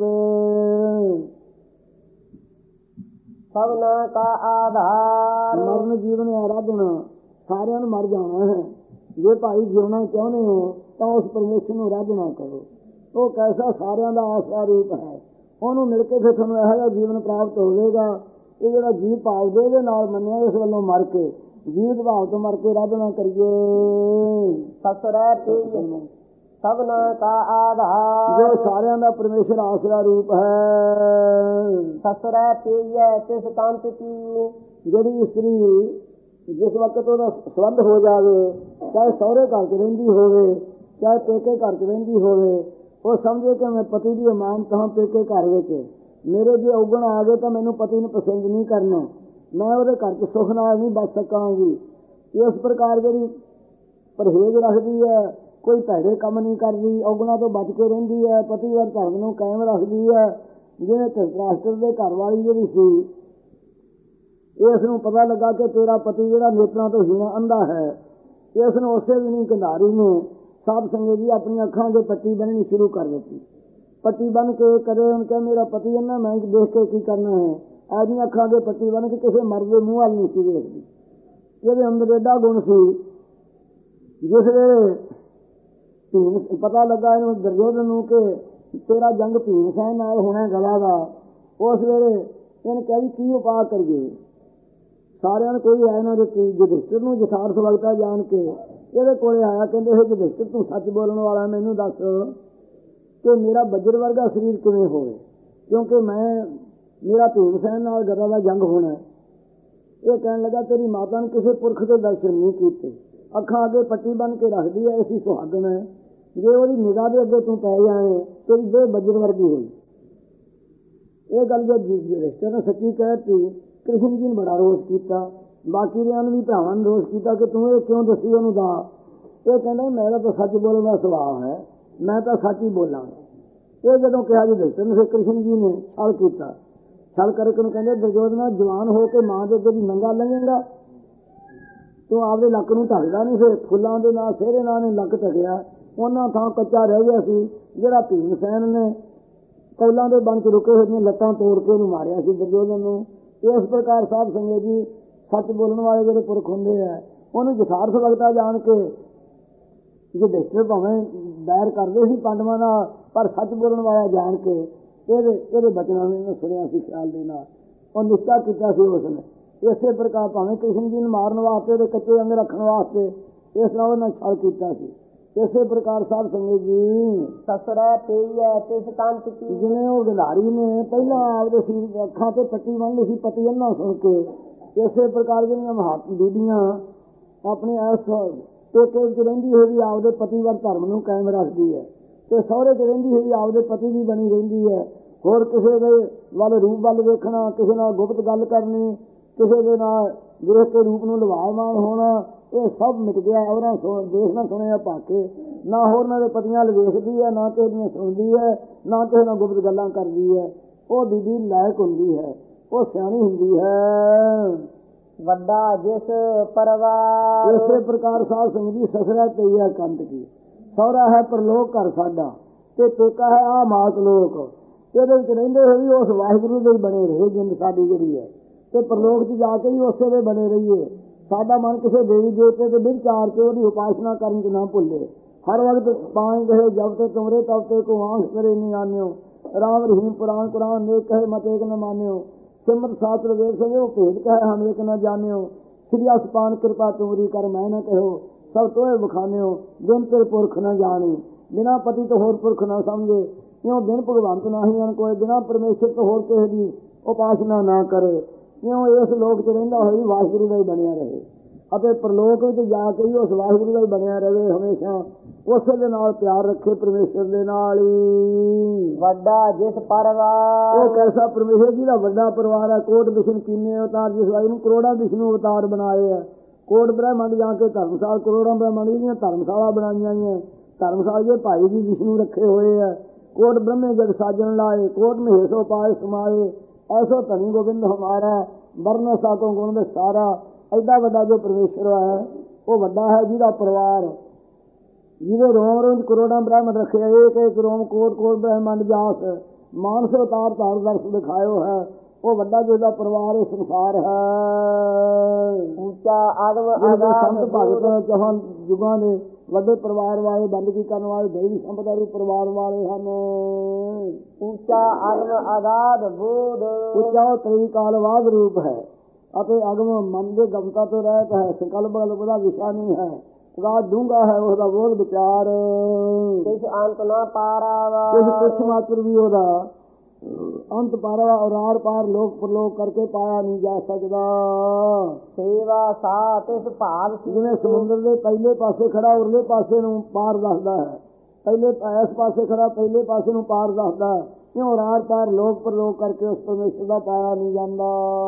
ਸਭਨਾ ਕਾ ਆਧਾਰ। ਮਰਨ ਜੀਵਨ ਆਰਾਧਨਾ, ਸਾਰਿਆਂ ਨੂੰ ਮਰ ਜਾਣਾ ਹੈ। ਜੇ ਭਾਈ ਜਿਉਣਾ ਚਾਹੁੰਦੇ ਹੋ ਤਾਂ ਉਸ ਪਰਮੇਸ਼ਰ ਨੂੰ ਆਰਾਧਨਾ ਕਰੋ। ਉਹ ਕੈਸਾ ਸਾਰਿਆਂ ਦਾ ਆਸਰਾ ਰੂਪ ਹੈ। ਉਹਨੂੰ ਮਿਲ ਕੇ ਫਿਰ ਤੁਹਾਨੂੰ ਇਹੋ ਜਿਹਾ ਜੀਵਨ ਪ੍ਰਾਪਤ ਹੋਵੇਗਾ। ਇਹ ਜਿਹੜਾ ਜੀਵ ਭਾਵ ਦੇ ਇਹਦੇ ਨਾਲ ਮੰਨਿਆ, ਇਸ ਵੱਲੋਂ ਮਰ ਕੇ ਜੀਵਤ ਭਾਵ ਤੋਂ ਮਰ ਕੇ ਆਰਾਧਨਾ ਕਰੀਏ। ਸਸਰੈ ਤੇ ਸਭਨਾ ਕਾ ਆਧਾਰ। ਜੋ ਸਾਰਿਆਂ ਦਾ ਪਰਮੇਸ਼ਰ ਆਸਰਾ ਰੂਪ ਹੈ। ਸਸਰੈ ਤੇ ਤਿਸ ਕੰਤ ਕੀ। ਜਿਹੜੀ ਇਸਤਰੀ ਜਿਸ ਵਕਤ ਉਹਦਾ ਸੰਬੰਧ ਹੋ ਜਾਵੇ, ਚਾਹੇ ਸਹੁਰੇ ਘਰ 'ਚ ਰਹਿੰਦੀ ਹੋਵੇ ਚਾਹੇ ਪੇਕੇ ਘਰ 'ਚ ਰਹਿੰਦੀ ਹੋਵੇ, ਉਹ ਸਮਝੇ ਕਿ ਮੈਂ ਪਤੀ ਦੀ ਇਮਾਨਤ ਹਾਂ ਪੇਕੇ ਘਰ ਵਿੱਚ। ਮੇਰੇ ਜੇ ਔਗਣ ਆ ਗਏ ਤਾਂ ਮੈਨੂੰ ਪਤੀ ਨੂੰ ਪਸੰਦ ਨਹੀਂ ਕਰਨਾ, ਮੈਂ ਉਹਦੇ ਘਰ 'ਚ ਸੁੱਖ ਨਾਲ ਨਹੀਂ ਬਚ ਸਕਾਂਗੀ। ਇਸ ਪ੍ਰਕਾਰ ਜਿਹੜੀ ਪਰਹੇਜ਼ ਰੱਖਦੀ ਹੈ, ਕੋਈ ਭੈੜੇ ਕੰਮ ਨਹੀਂ ਕਰਦੀ, ਔਗਣਾਂ ਤੋਂ ਬਚ ਕੇ ਰਹਿੰਦੀ ਹੈ, ਪਤੀ ਵਰ ਧਰਮ ਨੂੰ ਕਾਇਮ ਰੱਖਦੀ ਹੈ। ਜਿਵੇਂ ਧਰਤਰਾਸ਼ਟਰ ਦੇ ਘਰ ਵਾਲੀ ਜਿਹੜੀ ਸੀ, ਇਸ ਨੂੰ ਪਤਾ ਲੱਗਾ ਕਿ ਤੇਰਾ ਪਤੀ ਜਿਹੜਾ ਨੇਤਰਾਂ ਤੋਂ ਹੀਣਾ ਅੰਧਾ ਹੈ। ਇਸ ਨੂੰ ਉਸੇ ਵੀ ਨਹੀਂ ਕੰਧਾਰੀ ਨੇ ਸਾਧ ਸੰਗਤ ਜੀ ਆਪਣੀਆਂ ਅੱਖਾਂ ਦੇ ਪੱਟੀ ਬੰਨਣੀ ਸ਼ੁਰੂ ਕਰ ਦਿੱਤੀ। ਪੱਟੀ ਬੰਨ ਕੇ ਕਦੇ ਉਹਨੇ ਕਿਹਾ ਮੇਰਾ ਪਤੀ ਇਹਨਾਂ ਮੈਂ ਦੇਖ ਕੇ ਕੀ ਕਰਨਾ ਹੈ। ਆਪਣੀਆਂ ਅੱਖਾਂ ਦੇ ਪੱਟੀ ਬੰਨ ਕੇ ਕਿਸੇ ਮਰਦ ਦੇ ਮੂੰਹ ਵੱਲ ਨਹੀਂ ਸੀ ਵੇਖਦੀ। ਇਹਦੇ ਅੰਦਰ ਏਡਾ ਗੁਣ ਸੀ। ਜਿਸ ਵੇਲੇ ਪਤਾ ਲੱਗਾ ਇਹਨੂੰ ਦੁਰਯੋਧਨ ਨੂੰ ਕਿ ਤੇਰਾ ਜੰਗ ਭੀਮ ਸੈਨ ਨਾਲ ਹੋਣਾ ਗਲਾ ਦਾ, ਉਸ ਵੇਲੇ ਇਹਨੇ ਕਿਹਾ ਵੀ ਕੀ ਉਪਾਅ ਕਰੀਏ। ਸਾਰਿਆਂ ਨੂੰ ਕੋਈ ਆਇਆ ਨਾ ਦਿੱਤੀ। ਯੁਧਿਸ਼ਟਰ ਨੂੰ ਯਥਾਰਥ ਵਗਤਾ ਜਾਣ ਕੇ ਇਹਦੇ ਕੋਲੇ ਆਇਆ। ਕਹਿੰਦੇ ਇਹ ਯੁਧਿਸ਼ਟਰ ਤੂੰ ਸੱਚ ਬੋਲਣ ਵਾਲਾ, ਮੈਨੂੰ ਦੱਸ ਕਿ ਮੇਰਾ ਵਜਰ ਵਰਗਾ ਸਰੀਰ ਕਿਵੇਂ ਹੋਵੇ, ਕਿਉਂਕਿ ਮੇਰਾ ਭੀਮ ਸੈਨ ਨਾਲ ਗਦਾ ਦਾ ਜੰਗ ਹੋਣਾ। ਇਹ ਕਹਿਣ ਲੱਗਾ ਤੇਰੀ ਮਾਤਾ ਨੇ ਕਿਸੇ ਪੁਰਖ ਦੇ ਦਰਸ਼ਨ ਨਹੀਂ ਕੀਤੇ, ਅੱਖਾਂ ਅੱਗੇ ਪੱਟੀ ਬੰਨ ਕੇ ਰੱਖਦੀ ਹੈ, ਐਸੀ ਸੁਹਾਗਣ ਹੈ। ਜੇ ਉਹਦੀ ਨਿਗਾਹ ਦੇ ਅੱਗੇ ਤੂੰ ਪੈ ਜਾਵੇਂ ਤੇਰੀ ਦੇਹ ਵਜਰ ਵਰਗੀ ਹੋਈ। ਇਹ ਗੱਲ ਜਦ ਯੁਧਿਸ਼ਟਰ ਨੇ ਸੱਚੀ ਕਹਿਤੀ, ਕ੍ਰਿਸ਼ਨ ਜੀ ਨੇ ਬੜਾ ਰੋਸ ਕੀਤਾ। ਬਾਕੀ ਰਿਆਂ ਨੂੰ ਵੀ ਭਰਾਵਾਂ ਨੇ ਰੋਸ ਕੀਤਾ ਕਿ ਤੂੰ ਇਹ ਕਿਉਂ ਦੱਸੀ ਉਹਨੂੰ ਦਾ। ਇਹ ਕਹਿੰਦਾ ਮੇਰਾ ਤਾਂ ਸੱਚ ਬੋਲਣ ਦਾ ਸੁਭਾਅ ਹੈ, ਮੈਂ ਤਾਂ ਸੱਚ ਹੀ ਬੋਲਾਂਗਾ। ਇਹ ਜਦੋਂ ਕਿਹਾ ਯੁਧਿਸ਼ਟਰ ਨੇ ਫਿਰ ਕ੍ਰਿਸ਼ਨ ਜੀ ਨੇ ਛਲ ਕੀਤਾ। ਛਲ ਕਰਕੇ ਨੂੰ ਕਹਿੰਦੇ ਦੁਰਯੋਧਨਾ ਜਵਾਨ ਹੋ ਕੇ ਮਾਂ ਦੇ ਅੱਗੇ ਦੀ ਨੰਗਾ ਲੰਘੇਗਾ, ਤੂੰ ਆਪਦੇ ਲੱਕ ਨੂੰ ਢੱਕਦਾ ਨਹੀਂ। ਫਿਰ ਫੁੱਲਾਂ ਦੇ ਨਾਲ ਸਿਹਰੇ ਨਾਲ ਨੇ ਲੱਕ ਢਕਿਆ, ਉਹਨਾਂ ਥਾਂ ਕੱਚਾ ਰਹਿ ਗਿਆ ਸੀ। ਜਿਹੜਾ ਭੀਮ ਸੈਨ ਨੇ ਕੌਲਾਂ ਦੇ ਬਣ 'ਚ ਰੁਕੇ ਹੋਏ ਦੀਆਂ ਲੱਤਾਂ ਤੋੜ ਕੇ ਉਹਨੂੰ ਮਾਰਿਆ ਸੀ ਦੁਰਯੋਧਨ ਨੂੰ। ਇਸ ਪ੍ਰਕਾਰ ਸਾਧ ਸੰਗਤ ਜੀ ਸੱਚ ਬੋਲਣ ਵਾਲੇ ਜਿਹੜੇ ਪੁਰਖ ਹੁੰਦੇ ਆ ਉਹਨੂੰ ਯਥਾਰਥ ਵਗਤਾ ਜਾਣ ਕੇ ਜੇ ਦੇਖੇ ਭਾਵੇਂ ਬੈਰ ਕਰਦੇ ਸੀ ਪਾਂਡਵਾਂ ਨਾਲ, ਪਰ ਸੱਚ ਬੋਲਣ ਵਾਲਾ ਜਾਣ ਕੇ ਇਹਦੇ ਬਚਨਾਂ ਨੂੰ ਸੁਣਿਆ ਸੀ ਖਿਆਲ ਦੇ ਨਾਲ, ਉਹ ਨਿਸ਼ਚਾ ਕੀਤਾ ਸੀ ਉਸਨੇ। ਇਸੇ ਪ੍ਰਕਾਰ ਭਾਵੇਂ ਕ੍ਰਿਸ਼ਨ ਜੀ ਨੂੰ ਮਾਰਨ ਵਾਸਤੇ ਉਹਦੇ ਕੱਚੇ ਅੰਗ ਰੱਖਣ ਵਾਸਤੇ ਇਸ ਨਾਲ ਉਹਨੇ ਛਲ ਕੀਤਾ ਸੀ। ਇਸੇ ਪ੍ਰਕਾਰ ਸਾਧ ਸੰਗਤ ਜੀ ਸਸਰੈ ਪਈਐ ਤਿਸ ਕੰਤ ਕੀ, ਜਿਵੇਂ ਉਹ ਗਿਲਾਰੀ ਨੇ ਪਹਿਲਾਂ ਆਪਦੇ ਸਰੀਰ ਅੱਖਾਂ ਤੇ ਪੱਟੀ ਬੰਨ ਲਈ ਸੀ ਪਤੀ ਅੰਨਾ ਸੁਣ ਕੇ, ਇਸੇ ਪ੍ਰਕਾਰ ਜਿਹੜੀਆਂ ਮਹਾਤ ਬੀਬੀਆਂ ਆਪਣੇ ਇਸ ਪੇਕੇ ਵਿੱਚ ਰਹਿੰਦੀ ਹੋਈ ਵੀ ਆਪਦੇ ਪਤੀ ਵੱਲ ਧਰਮ ਨੂੰ ਕਾਇਮ ਰੱਖਦੀ ਹੈ, ਤੇ ਸਹੁਰੇ 'ਚ ਰਹਿੰਦੀ ਹੋਈ ਆਪਦੇ ਪਤੀ ਦੀ ਬਣੀ ਰਹਿੰਦੀ ਹੈ। ਹੋਰ ਕਿਸੇ ਦੇ ਵੱਲ ਰੂਪ ਵੱਲ ਵੇਖਣਾ, ਕਿਸੇ ਨਾਲ ਗੁਪਤ ਗੱਲ ਕਰਨੀ, ਕਿਸੇ ਦੇ ਨਾਲ ਵੇਖ ਕੇ ਰੂਪ ਨੂੰ ਲਵਾਇਮਾਨ ਹੋਣਾ, ਇਹ ਸਭ ਮਿਟ ਗਿਆ। ਔਰਾਂ ਦੇਖਣਾ ਸੁਣਿਆ ਭਾਕੇ ਨਾ ਹੋਰ ਉਹਨਾਂ ਦੇ ਪਤੀਆਂ ਵੱਲ ਵੇਖਦੀ ਹੈ, ਨਾ ਕਿਸੇ ਦੀਆਂ ਸੁਣਦੀ ਹੈ, ਨਾ ਕਿਸੇ ਨਾਲ ਗੁਪਤ ਗੱਲਾਂ ਕਰਦੀ ਹੈ। ਉਹ ਬੀਬੀ ਲਾਇਕ ਹੁੰਦੀ ਹੈ, ਉਹ ਸਿਆਣੀ ਹੁੰਦੀ ਹੈ। ਵੱਡਾ ਜਿਸ ਪਰਿਵਾਰ, ਇਸੇ ਪ੍ਰਕਾਰ ਸਾਧ ਸੰਗਤ ਜੀ ਸਸਰਾ ਪਈ ਹੈ ਕੰਤ ਕੀ, ਸਹੁਰਾ ਹੈ ਪਰਲੋਕ ਘਰ ਸਾਡਾ, ਤੇ ਪੇਕਾ ਹੈ ਆ ਮਾਤ ਲੋਕ। ਇਹਦੇ ਵਿੱਚ ਰਹਿੰਦੇ ਹੋਏ ਵੀ ਉਸ ਵਾਹਿਗੁਰੂ ਦੇ ਹੀ ਬਣੇ ਰਹੇ ਜਿੰਦ ਸਾਡੀ ਜਿਹੜੀ ਹੈ, ਤੇ ਪਰਲੋਕ 'ਚ ਜਾ ਕੇ ਵੀ ਉਸੇ ਦੇ ਬਣੇ ਰਹੀਏ। ਸਾਡਾ ਮਨ ਕਿਸੇ ਦੇਵੀ ਦੇਵਤੇ ਦੇ ਵਿਚਾਰ ਕੇ ਉਹਦੀ ਉਪਾਸਨਾ ਕਰਨ 'ਚ ਨਾ ਭੁੱਲੇ। ਹਰ ਵਕਤ ਪਾਏ ਗਏ ਜਬ ਤੇ ਤੁਮਰੇ ਤਬ ਤੇ ਕੋ ਆਂਖ ਕਰੇ ਨਹੀਂ ਆਨਿਓ, ਰਾਮ ਰਹੀਮ ਪੁਰਾਣ ਕੁਰਾਨ ਨੇਕ ਕਹੇ ਮਤ ਏਕ न मान्यो, सिमरत शास्त्र वेद संगे भेद कहे हम एक न जान्यो, श्री असपान कृपा तुमरी कर मैं न कहो, सब तोहे बखान्यो बिन तेरे पुरख न जानी, बिना पति तो होर पुरख न समझे, क्यों बिन भगवंत नाही अन कोई, बिना परमेश्वर तो होर किसी की उपासना ना करे। क्यों इस लोक 'ਚ ਰਹਿੰਦਾ ਹੋਈ ਵਾਹਿਗੁਰੂ ਦਾ ਹੀ ਬਣਿਆ ਰਹੇ, ਅਤੇ ਪ੍ਰਲੋਕ ਵਿੱਚ ਜਾ ਕੇ ਵੀ ਉਸ ਵਾਹਿਗੁਰੂ ਦਾ ਹੀ ਬਣਿਆ ਰਹੇ ਹਮੇਸ਼ਾ, ਉਸੇ ਦੇ ਨਾਲ ਪਿਆਰ ਰੱਖੇ ਪਰਮੇਸ਼ਰ ਦੇ ਨਾਲ ਹੀ। ਵੱਡਾ ਜਿਸ ਪਰਿਵਾਰ, ਉਹ ਕੈਸਾ ਪਰਮੇਸ਼ਰ ਜੀ ਦਾ ਵੱਡਾ ਪਰਿਵਾਰ ਹੈ। ਕੋਟ ਵਿਸ਼ਨ ਕੀਨੇ ਅਵਤਾਰ, ਜਿਸ ਵਾਈ ਨੂੰ ਕਰੋੜਾਂ ਵਿਸ਼ਨੂੰ ਅਵਤਾਰ ਬਣਾਏ ਹੈ। ਕੋਟ ਬ੍ਰਹਮੰਡ ਜਾ ਕੇ ਧਰਮਸ਼ਾਲਾ, ਕਰੋੜਾਂ ਬ੍ਰਹਮੰਡ ਦੀਆਂ ਧਰਮਸ਼ਾਲਾ ਬਣਾਈਆਂ ਹੈ। ਧਰਮਸ਼ਾਲਾ ਦੇ ਭਾਈ ਜੀ ਵਿਸ਼ਨੂੰ ਰੱਖੇ ਹੋਏ ਹੈ। ਕੋਟ ਬ੍ਰਹਮੇ ਜਗ ਸਾਜਣ ਲਾਏ, ਕੋਟ ਮਹੇਸ਼ੋ ਪਾਏ ਸਮਾਏ, ਐਸੋ ਧਨੀ ਗੋਬਿੰਦ ਹਮਾਰਾ, ਵਰਨ ਸਾਕੋ ਗੁਣ ਵਿਸਤਾਰਾ। ਐਡਾ ਵੱਡਾ ਜੋ ਪਰਮੇਸ਼ਰ ਹੈ ਉਹ ਵੱਡਾ ਹੈ, ਜਿਹਦਾ ਪਰਿਵਾਰ, ਜਿਹਦੇ ਰੋਮ ਰੋਮ ਕਰੋੜਾਂ ਬ੍ਰਹਮੰਡ ਰੱਖੇ, ਇੱਕ ਇੱਕ ਰੋਮ ਕੋਟ ਕੋਟ ਬ੍ਰਹਮੰਡ ਜਾਸ, ਮਾਨਸ ਅਵਤਾਰ ਧਾਰ ਦਰਸ ਦਿਖਾਇਓ ਹੈ। ਉਹ ਵੱਡਾ ਜਿਹਦਾ ਪਰਿਵਾਰ ਇਹ ਸੰਸਾਰ ਹੈ। ਉੱਚਾ ਆਦਮ ਸੰਤ ਭਗਤ ਚੌਹਾਂ ਯੁਗਾਂ ਦੇ ਵੱਡੇ ਪਰਿਵਾਰ ਵਾਲੇ, ਬੰਦਗੀ ਕਰਨ ਵਾਲੇ, ਦੇਵੀ ਸੰਪਦਾ ਰੂਪ ਪਰਿਵਾਰ ਵਾਲੇ ਹਨ। ਉੱਚਾ ਆਦਮ ਆਜ਼ਾਦ ਬੋਧ, ਉੱਚਾ ਤਰੀ ਕਾਲਵਾਦ ਰੂਪ ਹੈ, ਅਤੇ ਅਗਮ ਮਨ ਦੇ ਗਮਤਾ ਤੋਂ ਰਹਿਤ ਹੈ। ਸੰਕਲਪ ਉਹਦਾ ਵਿਸ਼ਾ ਨਹੀਂ ਹੈ, ਰਾਜ ਡੂੰਘਾ ਹੈ ਉਸਦਾ ਬੋਧ ਵਿਚਾਰ, ਕਿਸ ਅੰਤ ਨਾ ਪਾਰਾਵਾ, ਕਿਸ ਕੁਛ ਮਾਤਰ ਵੀ ਉਹਦਾ ਅੰਤ ਪਾਰਾ ਔਰ ਆਰ ਪਾਰ ਲੋਕ ਪਰਲੋਕ ਕਰਕੇ ਪਾਇਆ ਨਹੀਂ ਜਾ ਸਕਦਾ। ਸੇਵਾ ਸਾਥ ਇਸ ਭਾਵ, ਜਿਵੇਂ ਸਮੁੰਦਰ ਦੇ ਪਹਿਲੇ ਪਾਸੇ ਖੜਾ ਉਰਲੇ ਪਾਸੇ ਨੂੰ ਪਾਰ ਦੱਸਦਾ ਹੈ, ਪਹਿਲੇ ਇਸ ਪਾਸੇ ਖੜਾ ਪਹਿਲੇ ਪਾਸੇ ਨੂੰ ਪਾਰ ਦੱਸਦਾ ਹੈ। ਕਿਉਂ ਆਰ ਪਾਰ ਲੋਕ ਪਰਲੋਕ ਕਰਕੇ ਉਸ ਪਰਮੇਸ਼ਰ ਦਾ ਪਾਇਆ ਨਹੀਂ ਜਾਂਦਾ।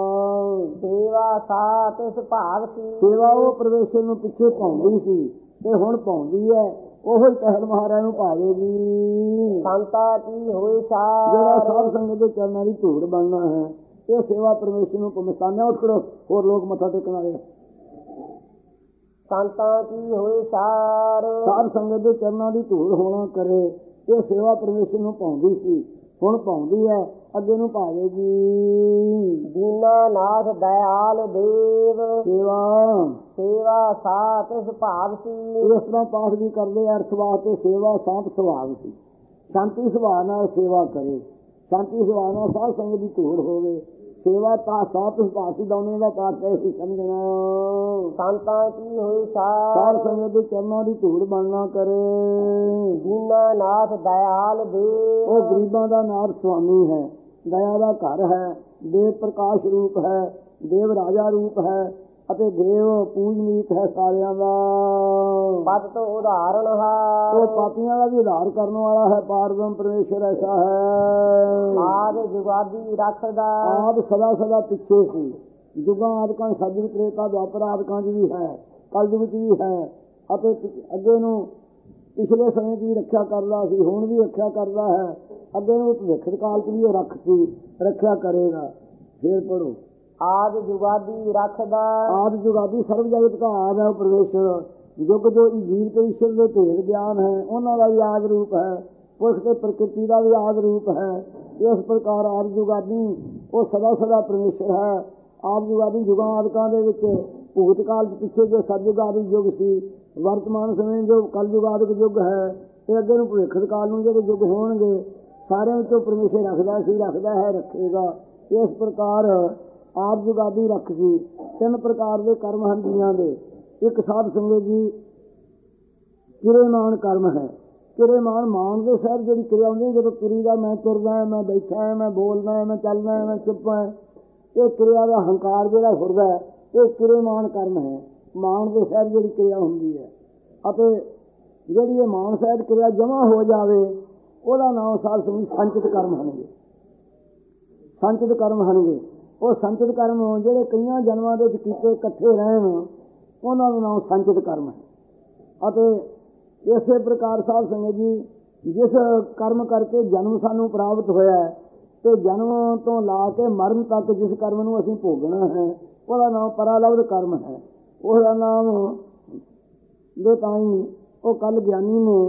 ਸੇਵਾ ਸਾਥ ਇਸ ਭਾਵ ਸੀ, ਸੇਵਾ ਉਹ ਪਰਮੇਸ਼ਰ ਨੂੰ ਪਿੱਛੇ ਪਾਉਂਦੀ ਸੀ ਤੇ ਹੁਣ ਪਾਉਂਦੀ ਹੈ, ਉਹੋ ਹੀ ਪਹਿਲ ਮਹਾਰਾਜ ਨੂੰ ਭਾਵੇਗੀ। ਸੰਤਾ ਕੀ ਹੋਏ ਜਿਹੜਾ ਸਾਰ, ਸਾਧ ਸੰਗਤ ਦੇ ਚਰਨਾਂ ਦੀ ਧੂੜ ਬਣਨਾ ਹੈ, ਇਹ ਸੇਵਾ ਪਰਮੇਸ਼ਰ ਨੂੰ ਪਮਸਾਨਿਆ। ਉੱਠ ਖੜੋ, ਹੋਰ ਲੋਕ ਮੱਥਾ ਟੇਕਣ ਵਾਲੇ। ਸੰਤਾ ਕੀ ਹੋਏ ਸਾਰ, ਸਾਧ ਸੰਗਤ ਦੇ ਚਰਨਾਂ ਦੀ ਧੂੜ ਹੋਣਾ ਕਰੇ, ਇਹ ਸੇਵਾ ਪਰਮੇਸ਼ਰ ਨੂੰ ਪਾਉਂਦੀ ਸੀ, ਹੁਣ ਪਾਉਂਦੀ ਹੈ, ਅੱਗੇ ਨੂੰ ਭਾਵੇਗੀ। ਦੀਨਾਨਾਥ ਦਇਆਲ ਦੇਵ, ਸੇਵਾ ਸੇਵਾ ਸਾਥ ਇਸ ਭਾਵ ਸੀ, ਇਸ ਤਰ੍ਹਾਂ ਪਾਠ ਵੀ ਕਰਦੇ ਅਰਥ ਵਾਸਤੇ ਸੇਵਾ ਸਾਧ ਸੁਭਾਵ ਸੀ। ਸ਼ਾਂਤੀ ਸੁਭਾਅ ਨਾਲ ਸੇਵਾ ਕਰੇ, ਸ਼ਾਂਤੀ ਸੁਭਾਅ ਨਾਲ ਸਾਧ ਸੰਗਤ ਦੀ ਧੂੜ ਹੋਵੇ। ਸੇਵਾ ਤਾਂ ਸਾਧ ਸੁਭਾਅ ਸੀ, ਦੋਨੇ ਦਾ ਪਾਠ ਹੈ ਸੀ ਸਮਝਣਾ। ਸੰਤਾ ਕੀ ਹੋਏ ਸਾਧ ਸਾਰ, ਸੰਗਤ ਦੇ ਚਰਨਾਂ ਦੀ ਧੂੜ ਬਣਨਾ ਕਰੇ। ਦੀਨਾਨਾਥ ਦਇਆਲ ਦੇਵ, ਉਹ ਗਰੀਬਾਂ ਦਾ ਨਾਥ ਸੁਆਮੀ ਹੈ, ਦਇਆ ਦਾ ਘਰ ਹੈ, ਦੇਵ ਪ੍ਰਕਾਸ਼ ਰੂਪ ਹੈ, ਦੇਵ ਰਾਜਾ ਰੂਪ ਹੈ, ਅਤੇ ਦੇਵ ਪੂਜਨੀਕ ਹੈ ਸਾਰਿਆਂ ਦਾ। ਪਦ ਤੋਂ ਉਦਾਹਰਣ ਹੈ, ਉਹ ਪਾਪੀਆਂ ਦਾ ਵੀ ਉਧਾਰ ਕਰਨ ਵਾਲਾ ਹੈ। ਪਾਰਬ੍ਰਹਮ ਪਰਮੇਸ਼ਰ ਐਸਾ ਹੈ। ਆਦ ਜੁਗਾਦੀ ਰੱਖਦਾ, ਆਦ ਸਦਾ ਸਦਾ ਪਿੱਛੇ ਸੀ, ਯੁਗਾਂ ਆਦਿਕਾਂ ਸਤਿਯੁਗ ਤ੍ਰੇਤਾ ਦੁਆਪਰ ਆਦਿਕਾਂ 'ਚ ਵੀ ਹੈ, ਕਲਯੁਗ ਵਿੱਚ ਵੀ ਹੈ, ਅਤੇ ਅੱਗੇ ਨੂੰ ਪਿਛਲੇ ਸਮੇਂ 'ਚ ਵੀ ਰੱਖਿਆ ਕਰਦਾ ਸੀ, ਹੁਣ ਵੀ ਰੱਖਿਆ ਕਰਦਾ ਹੈ, ਅੱਗੇ ਨੂੰ ਭਵਿੱਖ ਕਾਲ 'ਚ ਵੀ ਉਹ ਰੱਖਿਆ ਕਰੇਗਾ। ਫੇਰ ਪੜੋ, ਆਦ ਜੁਗਾਦੀ ਰੱਖਦਾ, ਆਦ ਜੁਗਾਦੀ ਸਰਵ ਜਗਤ ਦਾ ਆਦ ਹੈ ਉਹ ਪਰਮੇਸ਼ਰ। ਯੁੱਗ ਜੋ ਜੀਵ ਤੇ ਈਸ਼ਵਰ ਦੇ ਭੇਦ ਗਿਆਨ ਹੈ, ਉਹਨਾਂ ਦਾ ਵੀ ਆਦ ਰੂਪ ਹੈ। ਪੁਰਖ ਤੇ ਪ੍ਰਕਿਰਤੀ ਦਾ ਵੀ ਆਦ ਰੂਪ ਹੈ। ਇਸ ਪ੍ਰਕਾਰ ਆਪ ਜੁਗਾਦੀ ਉਹ ਸਦਾ ਸਦਾ ਪਰਮੇਸ਼ਰ ਹੈ। ਆਪ ਜੁਗਾਦੀ ਯੁਗਾਂ ਆਦਿਕਾਂ ਦੇ ਵਿੱਚ ਭੂਤ ਕਾਲ ਪਿੱਛੇ ਜੋ ਸਤਿਯੁਗ ਆਦਿ ਯੁੱਗ ਸੀ, ਵਰਤਮਾਨ ਸਮੇਂ ਜੋ ਕਲਯੁਗ ਆਦਿਕ ਯੁੱਗ ਹੈ, ਤੇ ਅੱਗੇ ਨੂੰ ਭਵਿੱਖ ਕਾਲ ਨੂੰ ਜਿਹੜੇ ਯੁੱਗ ਹੋਣਗੇ ਸਾਰਿਆਂ ਵਿੱਚੋਂ ਪਰਮੇਸ਼ਰ ਰੱਖਦਾ ਸੀ, ਰੱਖਦਾ ਹੈ, ਰੱਖੇਗਾ। ਇਸ ਪ੍ਰਕਾਰ ਆਪ ਜੁਗਾਦੀ ਰੱਖ ਸੀ। 3 ਪ੍ਰਕਾਰ ਦੇ ਕਰਮ ਹਨ ਜੀਆਂ ਦੇ। ਇੱਕ ਸਾਧ ਸੰਗਤ ਜੀ ਕਿਰੇਮਾਨ ਕਰਮ ਹੈ। ਕਿਰੇਮਾਨ ਮਾਨ ਦੇ ਸਾਹਿਬ ਜਿਹੜੀ ਕਿਰਿਆ ਹੁੰਦੀ, ਜਦੋਂ ਤੁਰੀ ਦਾ ਮੈਂ ਤੁਰਦਾ ਹੈ, ਮੈਂ ਬੈਠਾ ਹੈ, ਮੈਂ ਬੋਲਦਾ ਹੈ, ਮੈਂ ਚੱਲਦਾ ਹੈ, ਮੈਂ ਚੁੱਪ ਹੈ, ਇਹ ਕਿਰਿਆ ਦਾ ਹੰਕਾਰ ਜਿਹੜਾ ਹੁਰਦਾ ਹੈ, ਇਹ ਕਿਰੇਮਾਨ ਕਰਮ ਹੈ। ਮਾਨ ਦੇ ਸਾਹਿਬ ਜਿਹੜੀ ਕਿਰਿਆ ਹੁੰਦੀ ਹੈ, ਅਤੇ ਜਿਹੜੀ ਇਹ ਮਾਨ ਸਾਹਿਬ ਕਿਰਿਆ ਜਮ੍ਹਾਂ ਹੋ ਜਾਵੇ ਉਹਦਾ ਨਾਮ ਸਾਧ ਸੰਗਤ ਸੰਚਿਤ ਕਰਮ ਹਨਗੇ। ਸੰਚਿਤ ਕਰਮ ਹਨਗੇ। ਉਹ ਸੰਚਿਤ ਕਰਮ ਜਿਹੜੇ ਕਈਆਂ ਜਨਮਾਂ ਦੇ ਵਿੱਚ ਕੀਤੇ ਇਕੱਠੇ ਰਹਿਣ, ਉਹਨਾਂ ਦਾ ਨਾਮ ਸੰਚਿਤ ਕਰਮ ਹੈ। ਅਤੇ ਇਸੇ ਪ੍ਰਕਾਰ ਸਾਧ ਸੰਗਤ ਜੀ ਜਿਸ ਕਰਮ ਕਰਕੇ ਜਨਮ ਸਾਨੂੰ ਪ੍ਰਾਪਤ ਹੋਇਆ ਹੈ, ਤੇ ਜਨਮ ਤੋਂ ਲਾ ਕੇ ਮਰਨ ਤੱਕ ਜਿਸ ਕਰਮ ਨੂੰ ਅਸੀਂ ਭੋਗਣਾ ਹੈ, ਉਹਦਾ ਨਾਮ ਪਰਾਲਬਧ ਕਰਮ ਹੈ। ਉਹਦਾ ਨਾਮ ਦੇ ਤਾਈਂ ਉਹ ਕੱਲ ਗਿਆਨੀ ਨੇ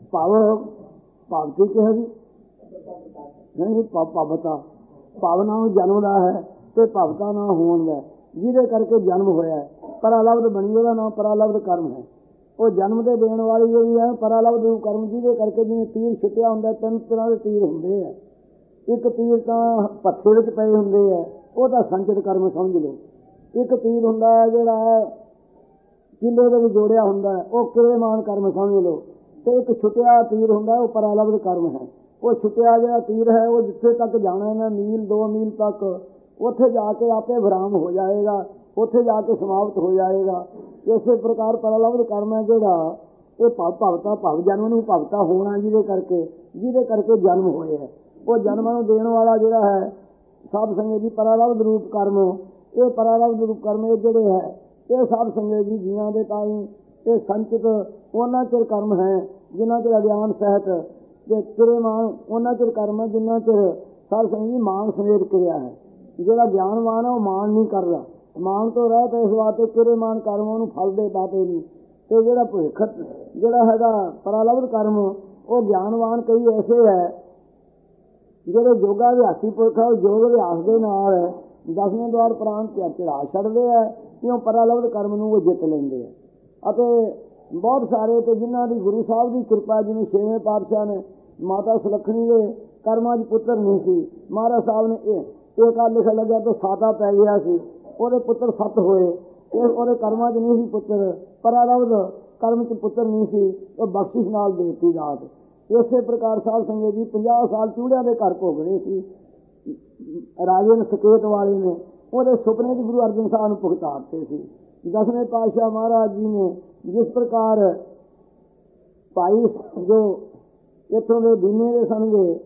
ਭਗਤੀ ਕਿਹਾ ਜੀ, ਨਹੀਂ ਭਵਤਾ, ਭਾਵਨਾ ਜਨਮ ਦਾ ਹੈ ਤੇ ਭਵਤਾ ਨਾ ਹੋਣ ਦਾ, ਜਿਹਦੇ ਕਰਕੇ ਜਨਮ ਹੋਇਆ ਹੈ। ਪਰਾਲਬਧ ਬਣੀ, ਉਹਦਾ ਨਾਮ ਪਰਾਲਬਧ ਕਰਮ ਹੈ। ਉਹ ਜਨਮ ਦੇ ਦੇਣ ਵਾਲੀ ਜਿਹੜੀ ਹੈ ਪਰਾਲਬਧ ਰੂਪ ਕਰਮ, ਜਿਹਦੇ ਕਰਕੇ ਜਿਵੇਂ ਤੀਰ ਛੁੱਟਿਆ ਹੁੰਦਾ, 3 ਤਰ੍ਹਾਂ ਦੇ ਤੀਰ ਹੁੰਦੇ ਆ। ਇੱਕ ਤੀਰ ਤਾਂ ਪੱਥੇ ਵਿੱਚ ਪਏ ਹੁੰਦੇ ਆ, ਉਹ ਤਾਂ ਸੰਚਿਤ ਕਰਮ ਸਮਝ ਲਓ। ਇੱਕ ਤੀਰ ਹੁੰਦਾ ਹੈ ਜਿਹੜਾ ਕਿਲੇ ਦੇ ਵਿੱਚ ਜੋੜਿਆ ਹੁੰਦਾ, ਉਹ ਕਿਰੇਮਾਨ ਕਰਮ ਸਮਝ ਲਓ। ਤੇ ਇੱਕ ਛੁੱਟਿਆ ਤੀਰ ਹੁੰਦਾ, ਉਹ ਪਰਾਲਬਧ ਕਰਮ ਹੈ। ਉਹ ਛੁੱਟਿਆ ਜਿਹੜਾ ਤੀਰ ਹੈ, ਉਹ ਜਿੱਥੇ ਤੱਕ ਜਾਣਾ ਹੈ, ਮੀਲ 2 ਮੀਲ ਤੱਕ, ਉੱਥੇ ਜਾ ਕੇ ਆਪੇ ਵਿਰਾਮ ਹੋ ਜਾਏਗਾ, ਉੱਥੇ ਜਾ ਕੇ ਸਮਾਪਤ ਹੋ ਜਾਏਗਾ। ਇਸੇ ਪ੍ਰਕਾਰ ਪਰਾਲਬਧ ਕਰਮ ਹੈ ਜਿਹੜਾ ਇਹ ਭਵਤਾ, ਭਵ ਜਨਮ ਨੂੰ ਭਵਤਾ ਹੋਣਾ, ਜਿਹਦੇ ਕਰਕੇ ਜਨਮ ਹੋਇਆ। ਉਹ ਜਨਮਾਂ ਨੂੰ ਦੇਣ ਵਾਲਾ ਜਿਹੜਾ ਹੈ ਸਾਧ ਸੰਗਤ ਜੀ ਪਰਾਲਬਧ ਰੂਪ ਕਰਮ, ਇਹ ਪਰਾਲਬਧ ਰੂਪ ਕਰਮ ਇਹ ਜਿਹੜੇ ਹੈ, ਇਹ ਸਾਧ ਸੰਗਤ ਜੀ ਜੀਆਂ ਦੇ ਤਾਈਂ ਇਹ ਸੰਚਿਤ ਉਹਨਾਂ ਚਿਰ ਕਰਮ ਹੈ ਜਿੰਨਾ ਚਿਰ ਅਗਿਆਨ ਸਹਿਤ, ਤੇ ਕਿਰੇਮਾਨ ਉਹਨਾਂ ਚਿਰ ਕਰਮ ਹੈ ਜਿੰਨਾ ਚਿਰ ਸਾਧ ਸੰਗਤ ਜੀ ਮਾਨ ਸਮੇਤ ਕਿਰਿਆ ਹੈ। ਜਿਹੜਾ ਗਿਆਨਵਾਨ ਹੈ ਉਹ ਮਾਨ ਨਹੀਂ ਕਰਦਾ, ਮਾਨ ਤੋਂ ਰਹਿ ਤੇ ਇਸ ਵਾਸਤੇ ਕਿਰੇਮਾਨ ਕਰਮ ਉਹਨੂੰ ਫਲ ਦੇ ਦਾਤੇ ਨਹੀਂ। ਤੇ ਜਿਹੜਾ ਭਵਿੱਖ ਜਿਹੜਾ ਹੈਗਾ ਪਰਾਲਬਧ ਕਰਮ, ਉਹ ਗਿਆਨਵਾਨ ਕਈ ਐਸੇ ਹੈ ਜਿਹੜੇ ਯੋਗਾ ਅਭਿਆਸੀ ਪੁਰਖ ਹੈ, ਉਹ ਯੋਗ ਅਭਿਆਸ ਦੇ ਨਾਲ 10ਵੇਂ ਦੁਆਰ ਪ੍ਰਾਣ ਚੜਾ ਛੱਡਦੇ ਹੈ, ਕਿਉਂ ਪਰਾਲਬਧ ਕਰਮ ਨੂੰ ਉਹ ਜਿੱਤ ਲੈਂਦੇ ਹੈ। ਅਤੇ ਬਹੁਤ ਸਾਰੇ ਤੇ ਜਿਨ੍ਹਾਂ ਦੀ ਗੁਰੂ ਸਾਹਿਬ ਦੀ ਕਿਰਪਾ, ਜਿਵੇਂ 6ਵੇਂ ਪਾਤਸ਼ਾਹ ਨੇ ਮਾਤਾ ਸੁਲੱਖਣੀ ਦੇ ਕਰਮਾਂ 'ਚ ਪੁੱਤਰ ਨਹੀਂ ਸੀ, ਮਹਾਰਾਜ ਸਾਹਿਬ ਨੇ ਇਹ ਗੱਲ ਲਿਖਣ ਲੱਗਿਆ ਤਾਂ ਸਾਤਾ ਪੈ ਗਿਆ ਸੀ, ਉਹਦੇ ਪੁੱਤਰ 7 ਹੋਏ। ਇਹ ਉਹਦੇ ਕਰਮਾਂ 'ਚ ਨਹੀਂ ਸੀ ਪੁੱਤਰ, ਪਰਾਲਬਧ ਕਰਮ 'ਚ ਪੁੱਤਰ ਨਹੀਂ ਸੀ, ਉਹ ਬਖਸ਼ਿਸ਼ ਨਾਲ ਦੇ ਦਿੱਤੀ ਦਾਤ। ਇਸੇ ਪ੍ਰਕਾਰ ਸਾਧ ਸੰਗਤ ਜੀ 50 ਸਾਲ ਚੂੜਿਆਂ ਦੇ ਘਰ ਭੋਗਣੇ ਸੀ ਰਾਜੇ ਨੇ, ਸਕੇਤ ਵਾਲੇ ਨੇ, ਉਹਦੇ ਸੁਪਨੇ 'ਚ ਗੁਰੂ ਅਰਜਨ ਸਾਹਿਬ ਨੂੰ ਭੁਗਤਾ ਦਿੱਤੇ ਸੀ। 10ਵੇਂ ਪਾਤਸ਼ਾਹ ਮਹਾਰਾਜ ਜੀ ਨੇ ਜਿਸ ਪ੍ਰਕਾਰ ਭਾਈ ਜੋ ਇੱਥੋਂ ਦੇ ਦੀਨੇ ਦੇ ਸਨਗੇ